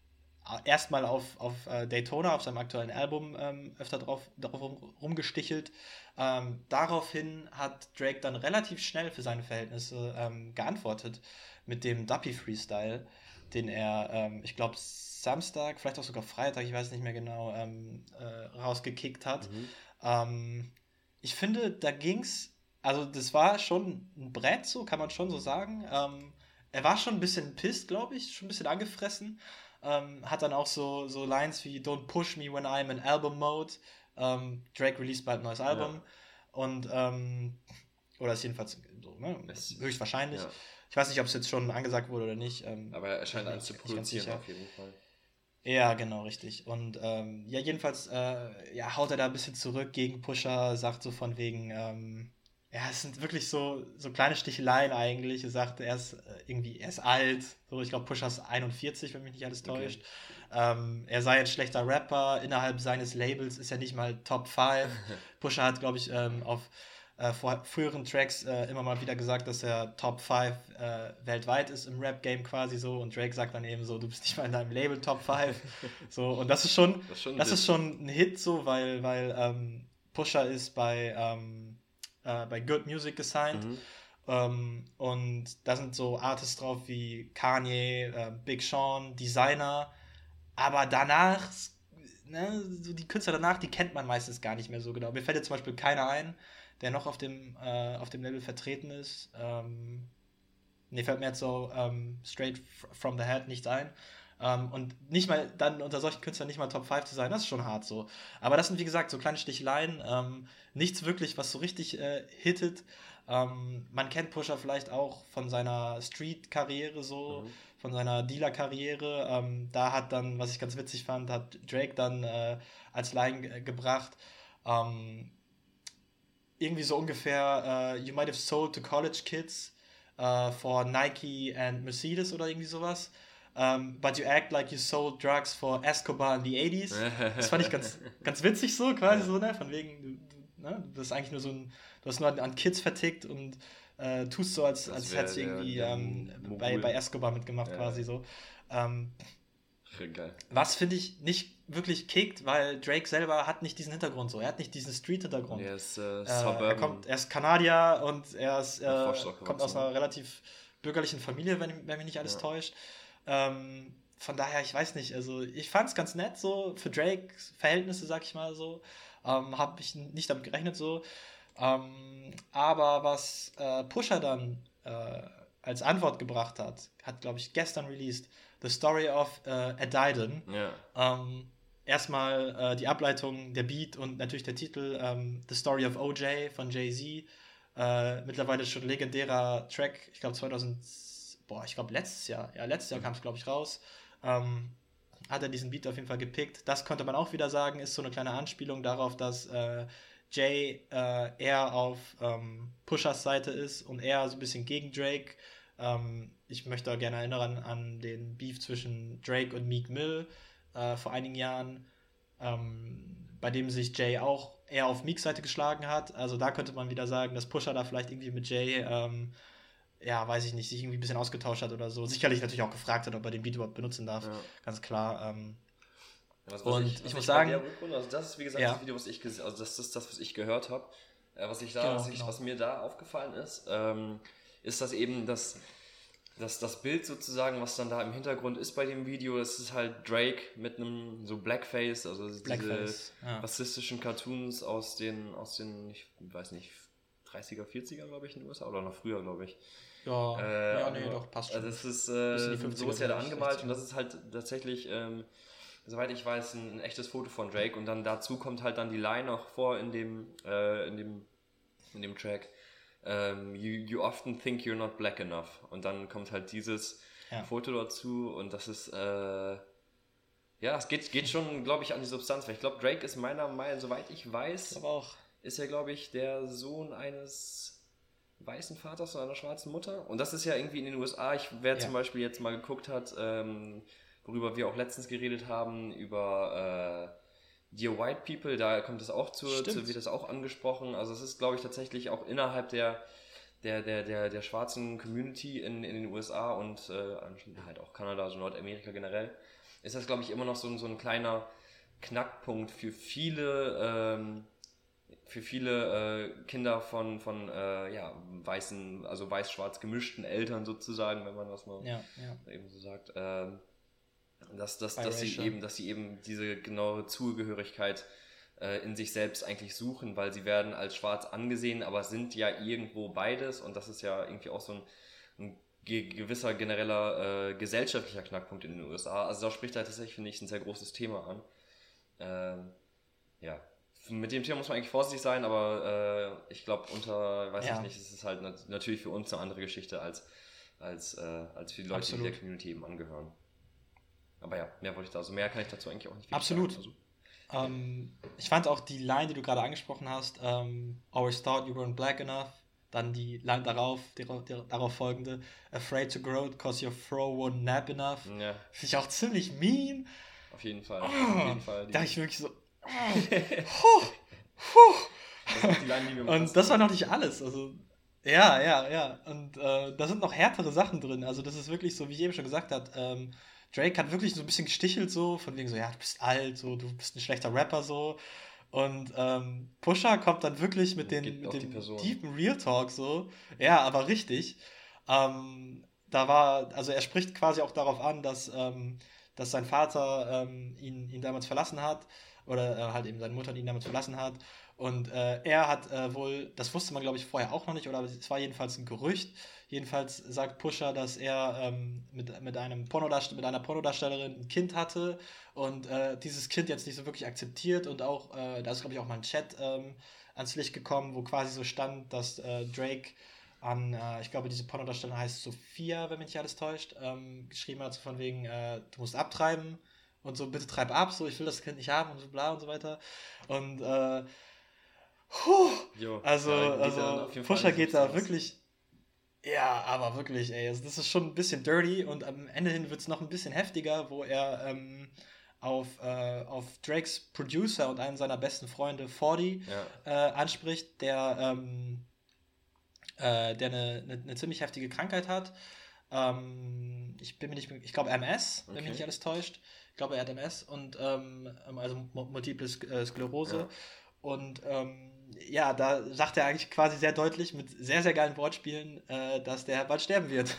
S2: erstmal auf, auf äh, Daytona, auf seinem aktuellen Album, ähm, öfter drauf, darauf rum, rumgestichelt. Ähm, daraufhin hat Drake dann relativ schnell für seine Verhältnisse ähm, geantwortet mit dem Duppy Freestyle, den er, ähm, ich glaube, Samstag, vielleicht auch sogar Freitag, ich weiß nicht mehr genau, ähm, äh, rausgekickt hat.
S1: Mhm.
S2: Ähm, ich finde, da ging's, also das war schon ein Brett, so kann man schon so sagen. Ähm, er war schon ein bisschen pisst, glaube ich, schon ein bisschen angefressen. Ähm, hat dann auch so, so Lines wie Don't push me when I'm in Album Mode. Ähm, Drake released bald ein neues Album.
S1: Ja.
S2: Und, ähm, oder ist jedenfalls so, ne?
S1: Es,
S2: Höchstwahrscheinlich.
S1: ja.
S2: Ich weiß nicht, ob es jetzt schon angesagt wurde oder nicht. Ähm,
S1: Aber er scheint
S2: bin
S1: eins zu
S2: ich nicht ganz
S1: produzieren
S2: sicher.
S1: auf jeden Fall.
S2: Ja, genau, richtig. Und ähm, ja, jedenfalls äh, ja, haut er da ein bisschen zurück gegen Pusher, sagt so von wegen, ähm, ja, es sind wirklich so, so kleine Sticheleien eigentlich. Er sagt, er ist äh, irgendwie, er ist alt. So, ich glaube, Pusher ist einundvierzig, wenn mich nicht alles täuscht.
S1: Okay.
S2: Ähm, er sei ein schlechter Rapper. Innerhalb seines Labels ist er nicht mal Top fünf. Pusher hat, glaube ich, ähm, auf äh, vor früheren Tracks äh, immer mal wieder gesagt, dass er Top fünf äh, weltweit ist im Rap-Game quasi so. Und Drake sagt dann eben so, du bist nicht mal in deinem Label Top fünf. So, und das ist schon,
S1: Das ist schon ein
S2: das
S1: Hit.
S2: ist schon ein Hit so, weil, weil ähm, Pusher ist bei, ähm, äh, bei Good Music gesigned.
S1: Mhm.
S2: Ähm, und da sind so Artists drauf wie Kanye, äh, Big Sean, Designer. Aber danach, ne, so die Künstler danach, die kennt man meistens gar nicht mehr so genau. Mir fällt jetzt zum Beispiel keiner ein, der noch auf dem, äh, auf dem Label vertreten ist. Ähm, mir fällt mir jetzt so ähm, straight from the head nichts ein. Ähm, und nicht mal dann unter solchen Künstlern nicht mal Top fünf zu sein, das ist schon hart so. Aber das sind wie gesagt so kleine Sticheleien, ähm, nichts wirklich, was so richtig äh, hittet. Ähm, man kennt Pusher vielleicht auch von seiner Street-Karriere so,
S1: Mhm.
S2: von seiner Dealer-Karriere. Ähm, da hat dann, was ich ganz witzig fand, hat Drake dann äh, als Line ge gebracht, ähm, irgendwie so ungefähr, uh, you might have sold to college kids uh, for Nike and Mercedes oder irgendwie sowas. Um, but you act like you sold drugs for Escobar in the eighties. Das fand ich ganz, ganz witzig so, quasi
S1: Ja.
S2: so, ne? Von wegen, du, du, ne? Du bist eigentlich nur so ein, du hast nur an, an Kids vertickt und äh, tust so, als,
S1: Das
S2: als
S1: wäre
S2: hättest du
S1: der,
S2: irgendwie
S1: der
S2: ähm, bei,
S1: Mogul.
S2: bei Escobar mitgemacht,
S1: Ja.
S2: quasi so. Ähm,
S1: Geil.
S2: was finde ich nicht wirklich kickt, weil Drake selber hat nicht diesen Hintergrund so. Er hat nicht diesen Street-Hintergrund.
S1: Er ist äh,
S2: Äh,
S1: Suburban.
S2: er, kommt, er ist Kanadier und er ist, äh,
S1: Vorstadt
S2: kommt aus
S1: gewachsen.
S2: einer relativ bürgerlichen Familie, wenn, wenn mich nicht alles
S1: Ja.
S2: täuscht. Ähm, von daher, ich weiß nicht, also ich fand es ganz nett so, für Drakes Verhältnisse, sag ich mal so. Ähm, Habe ich nicht damit gerechnet so. Ähm, aber was äh, Pusher dann äh, als Antwort gebracht hat, hat, glaube ich, gestern released, The Story of äh, Adidon.
S1: Ja.
S2: Ähm, erstmal äh, die Ableitung, der Beat und natürlich der Titel, ähm, The Story of O J von Jay-Z. Äh, mittlerweile schon legendärer Track, ich glaube zweitausend, boah, ich glaube letztes Jahr, ja, letztes Jahr
S1: Mhm.
S2: kam es, glaube ich, raus. Ähm, hat er diesen Beat auf jeden Fall gepickt. Das könnte man auch wieder sagen, ist so eine kleine Anspielung darauf, dass äh, Jay äh, eher auf ähm, Pushers Seite ist und eher so ein bisschen gegen Drake. Ähm, ich möchte da gerne erinnern an den Beef zwischen Drake und Meek Mill äh, vor einigen Jahren, ähm, bei dem sich Jay auch eher auf Meeks Seite geschlagen hat. Also da könnte man wieder sagen, dass Pusher da vielleicht irgendwie mit Jay, ähm, ja, weiß ich nicht, sich irgendwie ein bisschen ausgetauscht hat oder so. Sicherlich natürlich auch gefragt hat, ob er den Beat überhaupt benutzen darf.
S1: Ja.
S2: Ganz klar. Ähm,
S1: Was, was
S2: und
S1: ich,
S2: ich,
S1: was
S2: muss
S1: ich
S2: sagen,
S1: bei der Rückrunde, also das ist wie gesagt
S2: ja.
S1: das Video, was ich gesehen, also das ist das, was ich gehört habe. Äh, was ich da,
S2: Genau,
S1: was, ich,
S2: genau.
S1: was mir da aufgefallen ist, ähm, ist das eben das, das, das Bild sozusagen, was dann da im Hintergrund ist bei dem Video. Das ist halt Drake mit einem so Blackface, also
S2: Blackface,
S1: diese
S2: ja.
S1: rassistischen Cartoons aus den, aus den, ich weiß nicht, dreißiger, vierziger, glaube ich, in den U S A oder noch früher, glaube ich.
S2: Ja,
S1: Äh,
S2: ja,
S1: aber-
S2: nee, doch, passt schon.
S1: Also das ist,
S2: Bis in
S1: äh,
S2: die fünfziger,
S1: so ist ja da
S2: glaube ich,
S1: angemalt
S2: sechziger.
S1: und das ist halt tatsächlich, ähm, soweit ich weiß, ein, ein echtes Foto von Drake und dann dazu kommt halt dann die Line noch vor in dem, äh, in dem, in dem Track. Ähm, you, you often think you're not black enough. Und dann kommt halt dieses
S2: Ja.
S1: Foto dazu und das ist, äh, ja, es geht, geht schon, glaube ich, an die Substanz. Weil ich glaube, Drake ist meiner Meinung, soweit ich weiß,
S2: Aber auch.
S1: ist er, glaube ich, der Sohn eines weißen Vaters und einer schwarzen Mutter. Und das ist ja irgendwie in den U S A, ich, wer
S2: Ja.
S1: zum Beispiel jetzt mal geguckt hat, ähm, worüber wir auch letztens geredet haben, über äh, Dear White People, da kommt es auch zu,
S2: Stimmt.
S1: zu, wird das auch angesprochen. Also es ist, glaube ich, tatsächlich auch innerhalb der, der, der, der, der schwarzen Community in, in den U S A und äh, halt auch Kanada, also Nordamerika generell, ist das, glaube ich, immer noch so, so ein kleiner Knackpunkt für viele, ähm, für viele äh, Kinder von, von äh, ja, weißen, also weiß-schwarz gemischten Eltern sozusagen, wenn man das mal
S2: ja, ja.
S1: eben so sagt, ähm, dass, dass, dass, sie eben, dass sie eben diese genaue Zugehörigkeit äh, in sich selbst eigentlich suchen, weil sie werden als schwarz angesehen, aber sind ja irgendwo beides und das ist ja irgendwie auch so ein, ein gewisser genereller äh, gesellschaftlicher Knackpunkt in den U S A. Also da spricht er tatsächlich, finde ich, ein sehr großes Thema an. Ähm, ja, mit dem Thema muss man eigentlich vorsichtig sein, aber äh, ich glaube, unter, weiß ja. ich nicht, es ist halt nat- natürlich für uns eine andere Geschichte als, als, äh, als für die Leute, Absolut. die der Community eben angehören. Aber ja, mehr wollte ich da, also mehr kann ich dazu eigentlich auch nicht
S2: Absolut. sagen. Also. Ähm, ich fand auch die Line, die du gerade angesprochen hast, ähm, always thought you weren't black enough. Dann die Line darauf, die, die, darauf folgende, afraid to grow because your fro won't nap enough. Ja. Finde ich auch ziemlich mean.
S1: Auf jeden Fall.
S2: Oh,
S1: Auf jeden Fall.
S2: Da ich wirklich so. Oh, huh, huh.
S1: Das ist auch die Line, die wir
S2: Und das war noch nicht alles. Also, ja, ja, ja. Und äh, da sind noch härtere Sachen drin. Also, das ist wirklich so, wie ich eben schon gesagt habe. Ähm, Drake hat wirklich so ein bisschen gestichelt, so, von wegen so, ja, du bist alt, so, du bist ein schlechter Rapper, so. Und ähm, Pusha kommt dann wirklich mit, den, mit dem deepen Real Talk so. Ja, aber richtig. Ähm, da war, also er spricht quasi auch darauf an, dass, ähm, dass sein Vater ähm, ihn, ihn damals verlassen hat. Oder äh, halt eben seine Mutter ihn damals verlassen hat. Und äh, er hat äh, wohl, das wusste man glaube ich vorher auch noch nicht, oder es war jedenfalls ein Gerücht. Jedenfalls sagt Pusha, dass er ähm, mit, mit, einem Pornodarst- mit einer Pornodarstellerin ein Kind hatte und äh, dieses Kind jetzt nicht so wirklich akzeptiert und auch, äh, da ist glaube ich auch mal ein Chat ähm, ans Licht gekommen, wo quasi so stand, dass äh, Drake an, äh, ich glaube diese Pornodarstellerin heißt Sophia, wenn mich nicht alles täuscht, ähm, geschrieben hat, so von wegen, äh, du musst abtreiben und so, bitte treib ab, so, ich will das Kind nicht haben und so bla und so weiter. Und äh, puh, jo, also, ja, also Pusha geht da wirklich. Ja, aber wirklich, ey, also das ist schon ein bisschen dirty und am Ende hin wird es noch ein bisschen heftiger, wo er ähm, auf, äh, auf Drakes Producer und einen seiner besten Freunde, forty, ja. äh, anspricht, der, ähm, äh, der eine, eine, eine ziemlich heftige Krankheit hat. Ähm, ich bin mir nicht, ich glaube M S, okay. wenn mich nicht alles täuscht. Ich glaube, er hat M S und ähm, also Multiple Sklerose. Ja. Und ähm, ja, da sagt er eigentlich quasi sehr deutlich mit sehr, sehr geilen Wortspielen, äh, dass der bald sterben wird.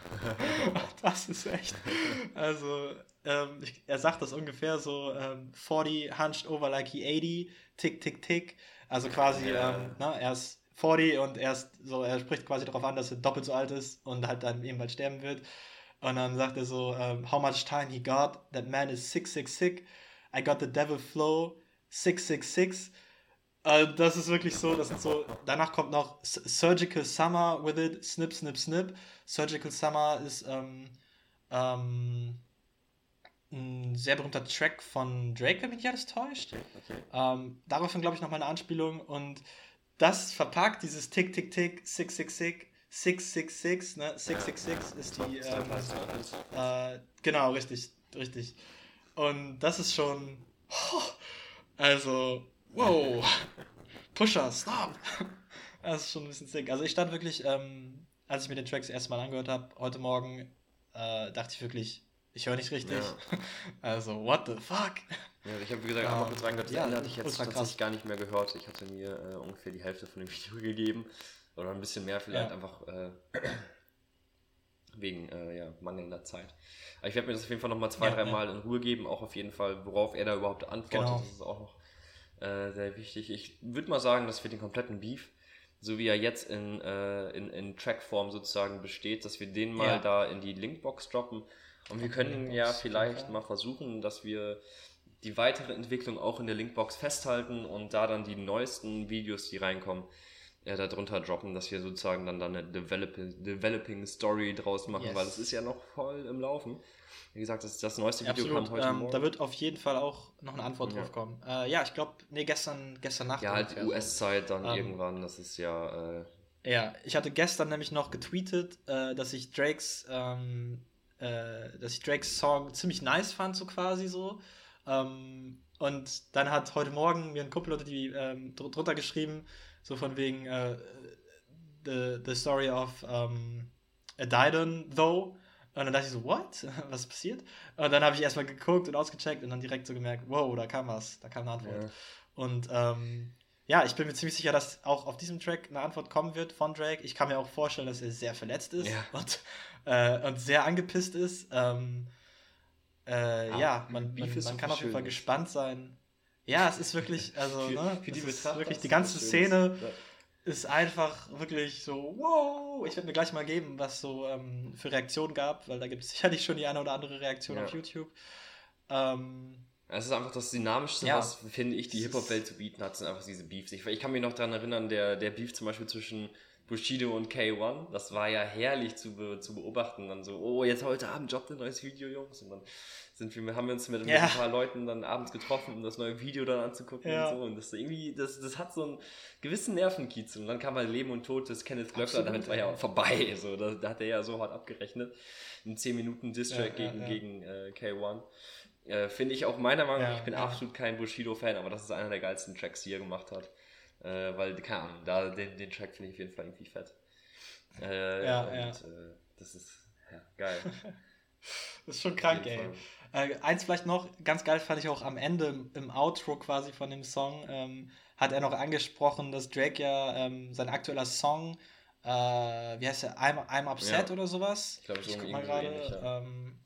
S2: Das ist echt. Also, ähm, ich, er sagt das ungefähr so: ähm, forty hunched over like he eighty, tick, tick, tick. Also quasi, yeah. ähm, na, er ist forty und er, ist so, er spricht quasi darauf an, dass er doppelt so alt ist und halt dann eben bald sterben wird. Und dann sagt er so: um, how much time he got? That man is six six six. I got the devil flow, six six six. Uh, das ist wirklich so, das sind so, danach kommt noch Surgical Summer with it, snip, snip, snip. Surgical Summer ist ähm, ähm, ein sehr berühmter Track von Drake, wenn mich nicht alles täuscht. Okay, okay. Ähm, daraufhin, glaube ich, nochmal eine Anspielung und das verpackt, dieses Tick, Tick, Tick, six six six, six six six, ne, six six six ist die, ähm, äh, genau, richtig, richtig. Und das ist schon, also, wow, Pusha, stop. Das ist schon ein bisschen sick. Also ich stand wirklich, ähm, als ich mir den Tracks erstmal angehört habe, heute Morgen, äh, dachte ich wirklich, ich höre nicht richtig. Ja. Also, what the fuck?
S1: Ja, ich habe wie gesagt einmal kurz reingehört, das ja, Ende hatte ich jetzt tatsächlich gar nicht mehr gehört. Ich hatte mir äh, ungefähr die Hälfte von dem Video gegeben. Oder ein bisschen mehr vielleicht, ja. einfach äh, wegen äh, ja, mangelnder Zeit. Aber ich werde mir das auf jeden Fall nochmal zwei, ja, drei Mal ja. in Ruhe geben, auch auf jeden Fall, worauf er da überhaupt antwortet. Genau. Das ist auch noch äh, sehr wichtig. Ich würde mal sagen, dass wir den kompletten Beef, so wie er jetzt in, äh, in, in Trackform sozusagen besteht, dass wir den mal ja. da in die Linkbox droppen. Und wir können ja vielleicht mal versuchen, dass wir die weitere Entwicklung auch in der Linkbox festhalten und da dann die neuesten Videos, die reinkommen, ja, da drunter droppen, dass wir sozusagen dann, dann eine Developing, Developing Story draus machen, yes. weil es ist ja noch voll im Laufen. Wie gesagt, das, das neueste Video
S2: Absolut.
S1: kam heute
S2: ähm,
S1: Morgen.
S2: Da wird auf jeden Fall auch noch eine Antwort ja. drauf kommen. Äh, ja, ich glaube, nee, gestern, gestern Nacht.
S1: Ja, halt U S-Zeit dann ähm, irgendwann, das ist ja... Äh,
S2: ja, ich hatte gestern nämlich noch getweetet, äh, dass ich Drakes... Ähm, äh, dass ich Drakes Song ziemlich nice fand, so quasi so. Ähm, und dann hat heute Morgen mir ein Kumpel unter die ähm, dr- drunter geschrieben, so von wegen äh, the, the story of um, a Didon, though. Und dann dachte ich so, what? Was ist passiert? Und dann habe ich erstmal geguckt und ausgecheckt und dann direkt so gemerkt, wow, da kam was, da kam eine Antwort. Ja. Und ähm, ja, ich bin mir ziemlich sicher, dass auch auf diesem Track eine Antwort kommen wird von Drake. Ich kann mir auch vorstellen, dass er sehr verletzt ist ja. und, äh, und sehr angepisst ist. Ähm, äh, ah, ja, man, man, man kann auf jeden Fall ist. gespannt sein. Ja, es ist wirklich, also,
S1: für,
S2: ne,
S1: für die
S2: ist wirklich die ganze Szene ja. ist einfach wirklich so, wow. Ich werde mir gleich mal geben, was so ähm, für Reaktionen gab, weil da gibt es sicherlich schon die eine oder andere Reaktion ja. auf YouTube. Ähm,
S1: Es ist einfach das Dynamischste, ja. was, finde ich, die Hip-Hop-Welt zu bieten hat, sind einfach diese Beefs. Ich, ich kann mich noch daran erinnern, der, der Beef zum Beispiel zwischen Bushido und K eins, das war ja herrlich zu, be, zu beobachten. Dann so, oh, jetzt heute Abend droppt ein neues Video, Jungs. Und dann sind wir, haben wir uns mit, ja. mit ein paar Leuten dann abends getroffen, um das neue Video dann anzugucken ja. und so. Und das irgendwie, das, das hat so einen gewissen Nervenkitzel. Und dann kam halt Leben und Tod des Kenneth Glöckler, damit war ja auch vorbei. So, da, da hat er ja so hart abgerechnet. In zehn Minuten Distrack ja, gegen, ja, ja. gegen äh, K eins. Äh, Finde ich auch meiner Meinung nach, ja, ich bin ja. absolut kein Bushido-Fan, aber das ist einer der geilsten Tracks, die er gemacht hat. Äh, weil, keine Ahnung, da, den, den Track finde ich auf jeden Fall irgendwie fett. Äh,
S2: ja,
S1: und
S2: ja.
S1: Äh, das ist, ja, geil.
S2: Das ist schon krank, ey. Äh, eins vielleicht noch, ganz geil fand ich auch am Ende, im, im Outro quasi von dem Song, ähm, hat er noch angesprochen, dass Drake ja ähm, sein aktueller Song, äh, wie heißt der, I'm, I'm Upset ja. oder sowas?
S1: Ich glaube,
S2: ich guck mal gerade, ähm,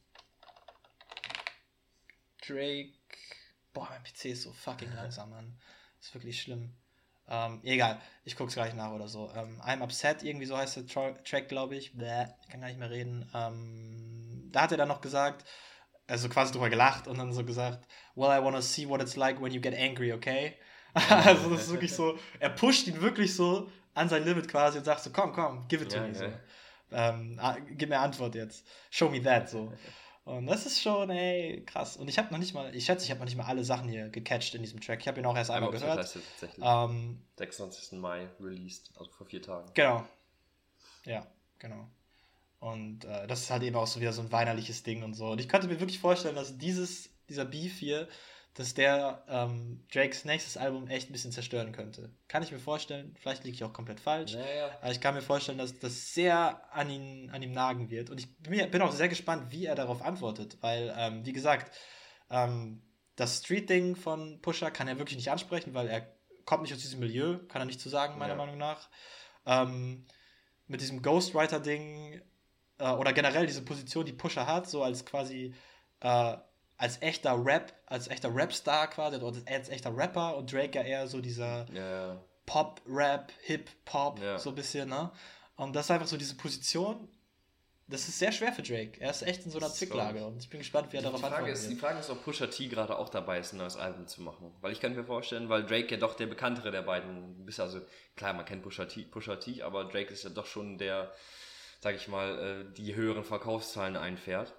S2: Drake, boah, mein P C ist so fucking langsam, Mann. Das ist wirklich schlimm. Ähm, egal, ich guck's gleich nach oder so. Ähm, I'm Upset, irgendwie so heißt der Tra- Track, glaube ich. Bäh, ich kann gar nicht mehr reden. Ähm, da hat er dann noch gesagt, also quasi drüber gelacht und dann so gesagt, well, I wanna see what it's like when you get angry, okay? Also das ist wirklich so, er pusht ihn wirklich so an sein Limit quasi und sagt so, komm, komm, give it to
S1: ja,
S2: me.
S1: ja.
S2: So. Ähm, gib mir Antwort jetzt. Show me that, so. Und das ist schon, ey, krass. Und ich habe noch nicht mal, ich schätze, ich habe noch nicht mal alle Sachen hier gecatcht in diesem Track. Ich habe ihn auch erst einmal gehört. Das heißt
S1: tatsächlich. Ähm, sechsundzwanzigsten Mai released, also vor vier Tagen.
S2: Genau. Ja, genau. Und äh, das ist halt eben auch so wieder so ein weinerliches Ding und so. Und ich könnte mir wirklich vorstellen, dass dieses, dieser Beef hier, dass der ähm, Drakes nächstes Album echt ein bisschen zerstören könnte. Kann ich mir vorstellen. Vielleicht liege ich auch komplett falsch.
S1: Naja.
S2: Aber ich kann mir vorstellen, dass das sehr an, ihn, an ihm nagen wird. Und ich bin auch sehr gespannt, wie er darauf antwortet. Weil, ähm, wie gesagt, ähm, das Street-Ding von Pusha kann er wirklich nicht ansprechen, weil er kommt nicht aus diesem Milieu. Kann er nicht zu sagen, meiner ja. Meinung nach. Ähm, mit diesem Ghostwriter-Ding äh, oder generell diese Position, die Pusha hat, so als quasi äh, als echter Rap, als echter Rapstar quasi, oder als echter Rapper und Drake ja eher so dieser
S1: ja.
S2: Pop-Rap, Hip-Hop,
S1: ja.
S2: so ein bisschen, ne? Und das ist einfach so diese Position, das ist sehr schwer für Drake. Er ist echt in so einer Zwicklage und ich bin gespannt, wie er darauf antwortet.
S1: Ist, die Frage ist, ob Pusha T gerade auch dabei ist, ein neues Album zu machen. Weil ich kann mir vorstellen, weil Drake ja doch der bekanntere der beiden ist, also klar, man kennt Pusha T, Pusha T, aber Drake ist ja doch schon der, sag ich mal, die höheren Verkaufszahlen einfährt.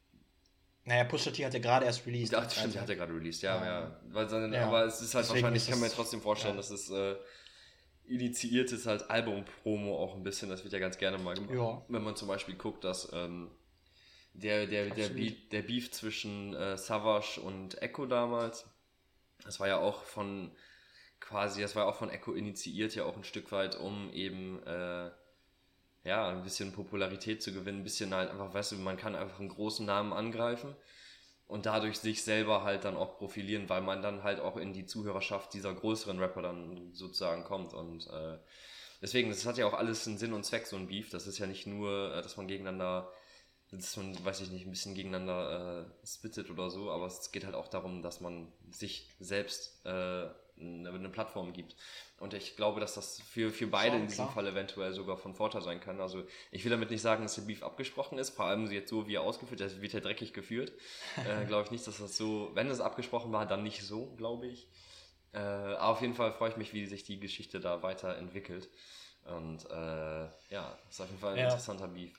S2: Naja, Pusha T hat ja gerade erst released.
S1: Ach, stimmt, also, hat er gerade released, ja, ja. ja. Weil, sondern, ja. Aber es ist halt Deswegen wahrscheinlich, ich kann mir trotzdem vorstellen, ja. dass es äh, initiiert ist als Album-Promo auch ein bisschen, das wird ja ganz gerne mal gemacht. Ja. Wenn man zum Beispiel guckt, dass ähm, der, der, der, Beef, der Beef zwischen äh, Savage und Echo damals, das war ja auch von quasi, das war auch von Echo initiiert, ja auch ein Stück weit, um eben äh, ja, ein bisschen Popularität zu gewinnen, ein bisschen halt einfach, weißt du, man kann einfach einen großen Namen angreifen und dadurch sich selber halt dann auch profilieren, weil man dann halt auch in die Zuhörerschaft dieser größeren Rapper dann sozusagen kommt und äh, deswegen, das hat ja auch alles einen Sinn und Zweck, so ein Beef, das ist ja nicht nur, dass man gegeneinander, dass man, weiß ich nicht, ein bisschen gegeneinander äh, spittet oder so, aber es geht halt auch darum, dass man sich selbst äh, eine, eine Plattform gibt. Und ich glaube, dass das für, für beide so, in diesem klar. Fall eventuell sogar von Vorteil sein kann. Also ich will damit nicht sagen, dass der Beef abgesprochen ist, vor allem jetzt so, wie er ausgeführt ist, der wird ja dreckig geführt. äh, glaube ich nicht, dass das so, wenn es abgesprochen war, dann nicht so, glaube ich. Äh, aber auf jeden Fall freue ich mich, wie sich die Geschichte da weiterentwickelt. Und äh, ja, ist auf jeden Fall ein ja. interessanter Beef.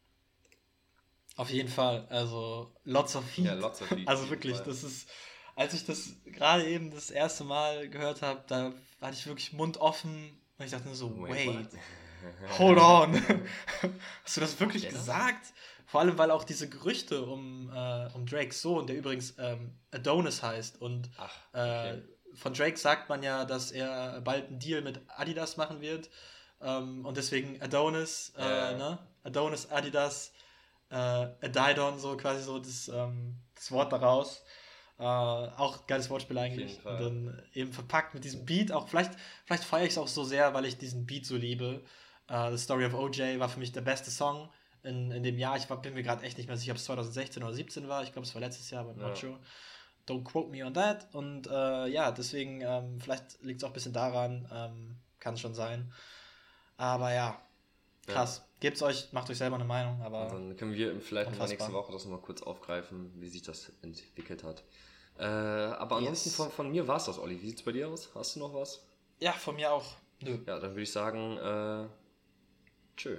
S2: Auf jeden Fall, also lots of Heat.
S1: Ja, lots of Heat.
S2: Also wirklich, Fall. Das ist, als ich das gerade eben das erste Mal gehört habe, da hatte ich wirklich Mund offen und ich dachte nur so, wait, wait hold on. Hast du das wirklich ja. gesagt? Vor allem, weil auch diese Gerüchte um, äh, um Drakes Sohn, der übrigens ähm, Adonis heißt und
S1: Ach, okay.
S2: äh, von Drake sagt man ja, dass er bald einen Deal mit Adidas machen wird ähm, und deswegen Adonis, äh,
S1: ja.
S2: ne? Adonis, Adidas, äh, Adidon, so quasi so das, ähm, das Wort daraus. Äh, auch geiles Wortspiel eigentlich. Und dann eben verpackt mit diesem Beat. Auch vielleicht, vielleicht feiere ich es auch so sehr, weil ich diesen Beat so liebe. Uh, The Story of O J war für mich der beste Song in, in dem Jahr. Ich war, bin mir gerade echt nicht mehr sicher, ob es zwanzig sechzehn oder siebzehn war. Ich glaube, es war letztes Jahr, aber ja. not sure. Don't quote me on that. Und äh, ja, deswegen, ähm, vielleicht liegt es auch ein bisschen daran. Ähm, kann es schon sein. Aber ja, krass. Ja. Gebt's euch, macht euch selber eine Meinung. Aber
S1: und dann können wir vielleicht in der nächsten Woche das nochmal kurz aufgreifen, wie sich das entwickelt hat. Äh, aber ansonsten yes. von, von mir war es das, Olli. Wie sieht es bei dir aus? Hast du noch was?
S2: Ja, von mir auch. Nö.
S1: Ja, dann würde ich sagen, äh, tschö.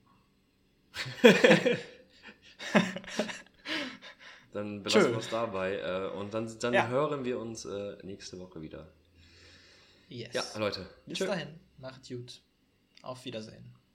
S1: Dann belassen wir es dabei. Äh, und dann, dann ja. hören wir uns äh, nächste Woche wieder.
S2: Yes.
S1: Ja, Leute.
S2: Bis tschö. dahin. Macht gut. Auf Wiedersehen.